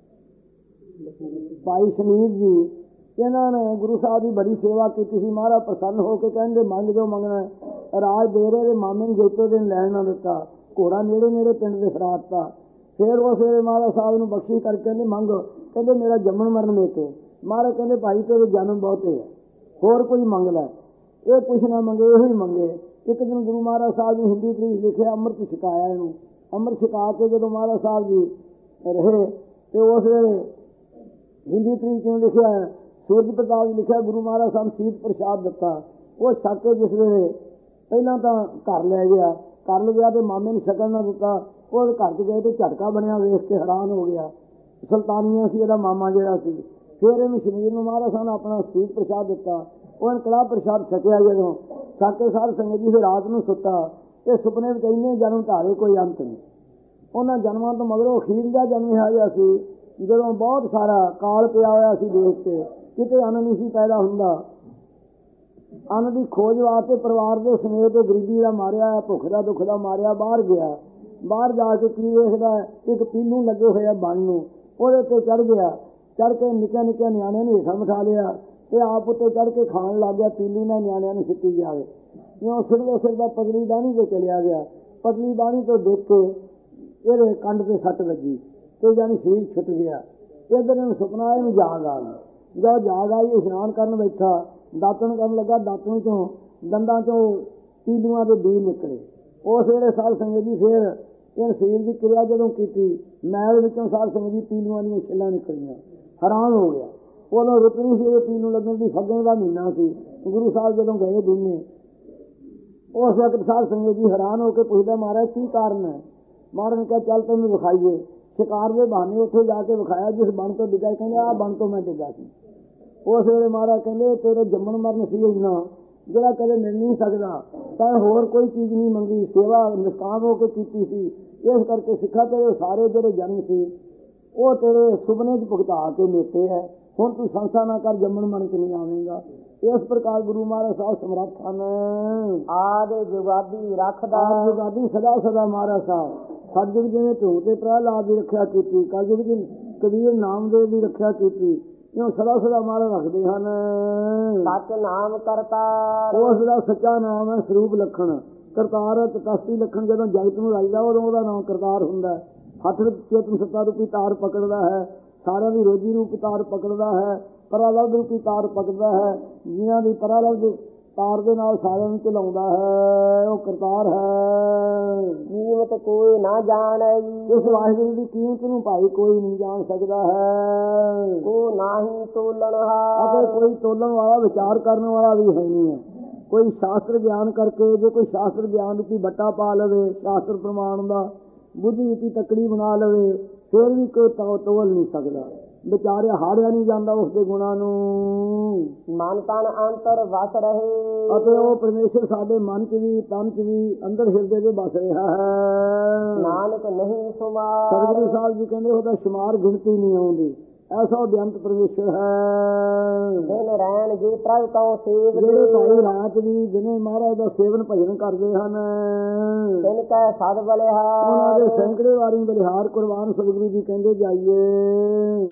ਭਾਈ ਸ਼ਮੀਰ ਜੀ, ਇਹਨਾਂ ਨੇ ਗੁਰੂ ਸਾਹਿਬ ਦੀ ਬੜੀ ਸੇਵਾ ਕੀਤੀ ਸੀ। ਮਹਾਰਾਜ ਪ੍ਰਸੰਨ ਹੋ ਕੇ ਕਹਿੰਦੇ ਮੰਗ ਜੋ ਮੰਗਣਾ ਹੈ। ਰਾਜ ਡੇਰੇ ਦੇ ਮਾਮੇ ਨੂੰ ਜੇਤੋ ਦਿਨ ਲੈਣ ਨਾ ਦਿੱਤਾ, ਘੋੜਾ ਨੇੜੇ ਪਿੰਡ ਦੇ ਫੜਾ ਦਿੱਤਾ। ਫਿਰ ਉਸ ਵੇਲੇ ਮਹਾਰਾਜ ਸਾਹਿਬ ਨੂੰ ਬਖਸ਼ੀ ਕਰਕੇ ਕਹਿੰਦੇ ਮੰਗ, ਕਹਿੰਦੇ ਮੇਰਾ ਜੰਮਣ ਮਰਨ ਮੇਤੇ। ਮਹਾਰਾਜ ਕਹਿੰਦੇ ਭਾਈ ਤੇਰੇ ਜਨਮ ਬਹੁਤੇ ਹੈ, ਹੋਰ ਕੋਈ ਮੰਗ ਲੈ। ਇਹ ਕੁਛ ਨਾ ਮੰਗੇ, ਇਹੋ ਹੀ ਮੰਗੇ। ਇੱਕ ਦਿਨ ਗੁਰੂ ਮਹਾਰਾਜ ਸਾਹਿਬ ਜੀ ਹਿੰਦੀ ਤਰੀਕ ਲਿਖਿਆ, ਅੰਮ੍ਰਿਤ ਛਕਾਇਆ ਇਹਨੂੰ। ਅੰਮ੍ਰਿਤ ਛਕਾ ਕੇ ਜਦੋਂ ਮਹਾਰਾਜ ਸਾਹਿਬ ਜੀ ਰਹੇ ਤੇ ਉਸ ਵੇਲੇ ਹਿੰਦੀ ਤਰੀਕ ਕਿਉਂ ਲਿਖਿਆ, ਸੂਰਜ ਪ੍ਰਤਾਪ ਜੀ ਲਿਖਿਆ, ਗੁਰੂ ਮਹਾਰਾਜ ਸਾਹਿਬ ਸੀਤ ਪ੍ਰਸ਼ਾਦ ਦਿੱਤਾ। ਉਹ ਛਕ ਕੇ ਜਿਸ ਵੇਲੇ ਪਹਿਲਾਂ ਤਾਂ ਘਰ ਲੈ ਗਿਆ ਤੇ ਮਾਮੇ ਨੂੰ ਛਕਣ ਨਾ ਦਿੱਤਾ। ਉਹ ਘਰ 'ਚ ਗਏ ਤੇ ਝਟਕਾ ਬਣਿਆ, ਵੇਖ ਕੇ ਹੈਰਾਨ ਹੋ ਗਿਆ। ਸੁਲਤਾਨੀਆਂ ਸੀ ਇਹਦਾ ਮਾਮਾ ਜਿਹੜਾ ਸੀ। ਫਿਰ ਇਹਨੂੰ ਸ਼ਮੀਰ ਨੂੰ ਮਹਾਰਾਜ ਸਾਹਿਬ ਨੇ ਆਪਣਾ ਸੀਤ ਪ੍ਰਸ਼ਾਦ ਦਿੱਤਾ। ਉਹਨੇ ਕੜਾਹ ਪ੍ਰਸ਼ਾਦ ਛਕਿਆ। ਜਦੋਂ ਛਕ ਕੇ ਸਾਧ ਸੰਗਤ ਜੀ ਫਿਰ ਰਾਤ ਨੂੰ ਸੁੱਤਾ। ਇਹ ਸੁਪਨੇ ਵਿੱਚ ਇੰਨੇ ਜਨਮ ਧਾਰੇ ਕੋਈ ਅੰਤ ਨਹੀਂ। ਉਹਨਾਂ ਜਨਮਾਂ ਤੋਂ ਮਗਰੋਂ ਅਖੀਰ ਦਾ ਜਨਮ ਇਹੋ ਜਿਹਾ ਸੀ ਜਦੋਂ ਬਹੁਤ ਸਾਰਾ ਕਾਲ ਪਿਆ ਹੋਇਆ ਸੀ ਦੇਸ਼ 'ਤੇ, ਕਿਤੇ ਅੰਨ ਨਹੀਂ ਸੀ ਪੈਦਾ ਹੁੰਦਾ। ਅੰਨ ਦੀ ਖੋਜ ਵਾਸਤੇ ਪਰਿਵਾਰ ਦੇ ਸਮੇਤ ਗਰੀਬੀ ਦਾ ਮਾਰਿਆ, ਭੁੱਖ ਦਾ ਦੁੱਖ ਦਾ ਮਾਰਿਆ ਬਾਹਰ ਗਿਆ। ਬਾਹਰ ਜਾ ਕੇ ਕੀ ਵੇਖਦਾ, ਇੱਕ ਪੀਲੂ ਲੱਗੇ ਹੋਇਆ ਬਣ ਨੂੰ, ਉਹਦੇ ਉੱਤੇ ਚੜ੍ਹ ਗਿਆ। ਚੜ੍ਹ ਕੇ ਨਿੱਕਿਆਂ ਨਿਆਣਿਆਂ ਨੂੰ ਹੇਠਾਂ ਬਿਠਾ ਲਿਆ ਤੇ ਆਪ ਉੱਤੇ ਚੜ੍ਹ ਕੇ ਖਾਣ ਲੱਗ ਗਿਆ। ਪੀਲੂ ਨੇ ਨਿਆਣਿਆਂ ਨੂੰ ਸਿੱਟੀ ਜਾਵੇ। ਜਿਉਂ ਸਿਰਦਾ ਪਤਲੀ ਦਾਣੀ 'ਤੇ ਚਲਿਆ ਗਿਆ। ਪਤਲੀ ਦਾਣੀ ਤੋਂ ਦੇਖ ਕੇ ਇਹਦੇ ਕੰਡ 'ਤੇ ਸੱਟ ਲੱਗੀ ਤੇ ਜਾਣੀ ਸਰੀਰ ਛੁੱਟ ਗਿਆ। ਇੱਧਰ ਇਹਨੂੰ ਸੁਪਨਾ, ਇਹਨੂੰ ਜਾਗ ਆ ਗਈ। ਜਦ ਜਾਗ ਆਈ, ਇਸ਼ਨਾਨ ਕਰਨ ਬੈਠਾ, ਦਾਤਣ ਕਰਨ ਲੱਗਾ। ਦਾਤਣ 'ਚੋਂ ਦੰਦਾਂ 'ਚੋਂ ਪੀਲੂਆਂ ਦੇ ਬੀਜ ਨਿਕਲੇ। ਉਸ ਵੇਲੇ ਸਾਧ ਸੰਗਤ ਜੀ ਫਿਰ ਇਹ ਸਰੀਰ ਦੀ ਕਿਰਿਆ ਜਦੋਂ ਕੀਤੀ, ਮੈਲ ਵਿੱਚੋਂ ਸਾਧ ਸੰਗਤ ਜੀ ਪੀਲੂਆਂ ਦੀਆਂ ਛਿੱਲਾਂ ਨਿਕਲੀਆਂ। ਹੈਰਾਨ ਹੋ ਗਿਆ। ਉਦੋਂ ਰੁੱਤ ਨਹੀਂ ਸੀ ਇਹ ਪੀਣ ਨੂੰ ਲੱਗਣ ਦੀ, ਫੱਗਣ ਦਾ ਮਹੀਨਾ ਸੀ। ਗੁਰੂ ਸਾਹਿਬ ਜਦੋਂ ਗਏ ਦੀਨੇ, ਉਸ ਵਕਤ ਸਾਧ ਸੰਗਤ ਜੀ ਹੈਰਾਨ ਹੋ ਕੇ ਪੁੱਛਦਾ, ਮਹਾਰਾਜ ਕੀ ਕਾਰਨ ਹੈ? ਮਹਾਰਾਜ ਨੇ ਕਿਹਾ ਚੱਲ ਤੈਨੂੰ ਵਿਖਾਈਏ। ਸ਼ਿਕਾਰ ਦੇ ਬਹਾਨੇ ਉੱਥੇ ਜਾ ਕੇ ਵਿਖਾਇਆ, ਜਿਸ ਬਣ ਤੋਂ ਡਿੱਗਾ। ਕਹਿੰਦੇ ਆਹ ਬਣ ਤੋਂ ਮੈਂ ਡਿੱਗਾ ਸੀ। ਉਸ ਵੇਲੇ ਮਹਾਰਾਜ ਕਹਿੰਦੇ ਤੇਰੇ ਜੰਮਣ ਮਰਨ ਸੀ ਇੰਨਾ ਜਿਹੜਾ ਕਦੇ ਮਿਲ ਨਹੀਂ ਸਕਦਾ, ਤਾਂ ਹੋਰ ਕੋਈ ਚੀਜ਼ ਨਹੀਂ ਮੰਗੀ, ਸੇਵਾ ਨਿਸ਼ਕਾਮ ਹੋ ਕੇ ਕੀਤੀ ਸੀ। ਇਸ ਕਰਕੇ ਸਿੱਖਾਂ ਤੇਰੇ ਸਾਰੇ ਜਿਹੜੇ ਜਨਮ ਸੀ ਉਹ ਤੇਰੇ ਸੁਪਨੇ 'ਚ ਭੁਗਤਾ ਕੇ ਮੇਟੇ ਹੈ। ਹੁਣ ਤੂੰ ਸੰਸਾ ਨਾ ਕਰ, ਜੰਮਣ ਮਰਨ 'ਚ ਨਹੀਂ ਆਵੇਂਗਾ। ਇਸ ਪ੍ਰਕਾਰ ਗੁਰੂ ਮਹਾਰਾਜ ਸਾਹਿਬ ਸਮਰੱਥ ਹਨ। ਆਦਿ ਜੁਗਾਦੀ ਰੱਖਦਾ, ਆਦਿ ਜੁਗਾਦੀ ਸਦਾ ਸਦਾ ਮਹਾਰਾਜ ਸਾਹਿਬ। ਸਤਿਯੁਗ ਜਿਵੇਂ ਧੂ ਤੇ ਪ੍ਰਹਿਲਾਦ ਦੀ ਰੱਖਿਆ ਕੀਤੀ, ਕਲਯੁਗ ਜੀ ਕਬੀਰ ਨਾਮਦੇਵ ਦੀ ਰੱਖਿਆ ਕੀਤੀ, ਇਉਂ ਸਦਾ ਸਦਾ ਮਹਾਰਾਜ ਰੱਖਦੇ ਹਨ। ਸੱਚ ਨਾਮ ਕਰਤਾ, ਉਸ ਦਾ ਸੱਚਾ ਨਾਮ ਹੈ ਸਰੂਪ ਲਖਣ। ਕਰਤਾਰ ਤਟਸਥੀ ਲਖਣ ਜਦੋਂ ਜਗਤ ਨੂੰ ਰਾਜਦਾ ਉਦੋਂ ਉਹਦਾ ਨਾਮ ਕਰਤਾਰ ਹੁੰਦਾ। ਹੱਥ ਵਿੱਚ ਚੇਤਨ ਸੱਤਾ ਰੂਪੀ ਤਾਰ ਪਕੜਦਾ ਹੈ, ਸਾਰਿਆਂ ਦੀ ਰੋਜੀ ਰੂਪ ਤਾਰ ਪਕੜਦਾ ਹੈ, ਪਰਾਲਬਧ ਰੂਪੀ ਤਾਰ ਪਕੜਦਾ ਹੈ, ਜਿਨ੍ਹਾਂ ਦੀ ਪਰਾਲਬਧ ਤਾਰ ਦੇ ਨਾਲ ਸਾਰਿਆਂ ਨੂੰ ਚਲਾਉਂਦਾ ਹੈ, ਉਹ ਕਰਤਾਰ ਹੈ। ਕੀਮਤ ਕੋਈ ਨਾ ਜਾਣੈ, ਇਸ ਵਾਹਿਗੁਰੂ ਦੀ ਕੀਮਤ ਨੂੰ ਭਾਈ ਕੋਈ ਨਹੀਂ ਜਾਣ ਸਕਦਾ ਹੈ। ਕੋ ਨਾਹੀ ਤੋਲਣਹਾਰ, ਅਤੇ ਕੋਈ ਤੋਲਣ ਵਾਲਾ, ਵਿਚਾਰ ਕਰਨ ਵਾਲਾ ਵੀ ਹੈ ਨਹੀਂ ਹੈ। ਕੋਈ ਸ਼ਾਸਤਰ ਗਿਆਨ ਕਰਕੇ, ਜੇ ਕੋਈ ਸ਼ਾਸਤਰ ਗਿਆਨ ਰੂਪੀ ਬੱਟਾ ਪਾ ਲਵੇ, ਸ਼ਾਸਤਰ ਪ੍ਰਮਾਣ ਦਾ ਬੁੱਧੀ ਰੂਪੀ ਤਕੜੀ ਬਣਾ ਲਵੇ, ਫਿਰ ਵੀ ਕੋਈ ਤੋਲ ਨਹੀਂ ਸਕਦਾ। ਵਿਚਾਰਿਆ ਹਾਰਿਆ ਨਹੀਂ ਜਾਂਦਾ ਉਸਦੇ ਗੁਣਾਂ ਨੂੰ। ਮਨ ਤਨ ਅੰਤਰ ਵਸ ਰਹੇ, ਅਤੇ ਉਹ ਪਰਮੇਸ਼ਰ ਸਾਡੇ ਮਨ 'ਚ ਵੀ, ਤਨ 'ਚ ਵੀ, ਅੰਦਰ ਹਿਰਦੇ 'ਚ ਵਸ ਰਿਹਾ ਹੈ। ਨਾਨਕ ਨਹੀਂ ਸੁਮਾਰ, ਸਤਿਗੁਰੂ ਸਾਹਿਬ ਜੀ ਕਹਿੰਦੇ ਉਹਦਾ ਸ਼ੁਮਾਰ ਗਿਣਤੀ ਨਹੀਂ ਆਉਂਦੀ, ਐਸਾ ਉਹ ਬੇਅੰਤ ਪਰਮੇਸ਼ਰ ਹੈ। ਦਿਨ ਰਹਿਣ ਜੇ ਪ੍ਰਭ ਕਉ ਸੇਵ, ਜਿਹੜੇ ਭਾਈ ਰਾਤ ਵੀ ਦਿਨੇ ਮਹਾਰਾਜ ਦਾ ਸੇਵਨ ਭਜਨ ਕਰਦੇ ਹਨ, ਤਿਨ ਕੈ ਸਦ ਬਲਿਹਾਰ, ਉਹਨਾਂ ਦੇ ਸੈਂਕੜੇ ਵਾਰੀ ਬਲਿਹਾਰ ਕੁਰਬਾਨ। ਸਤਿਗੁਰੂ ਜੀ ਕਹਿੰਦੇ ਜਾਈਏ।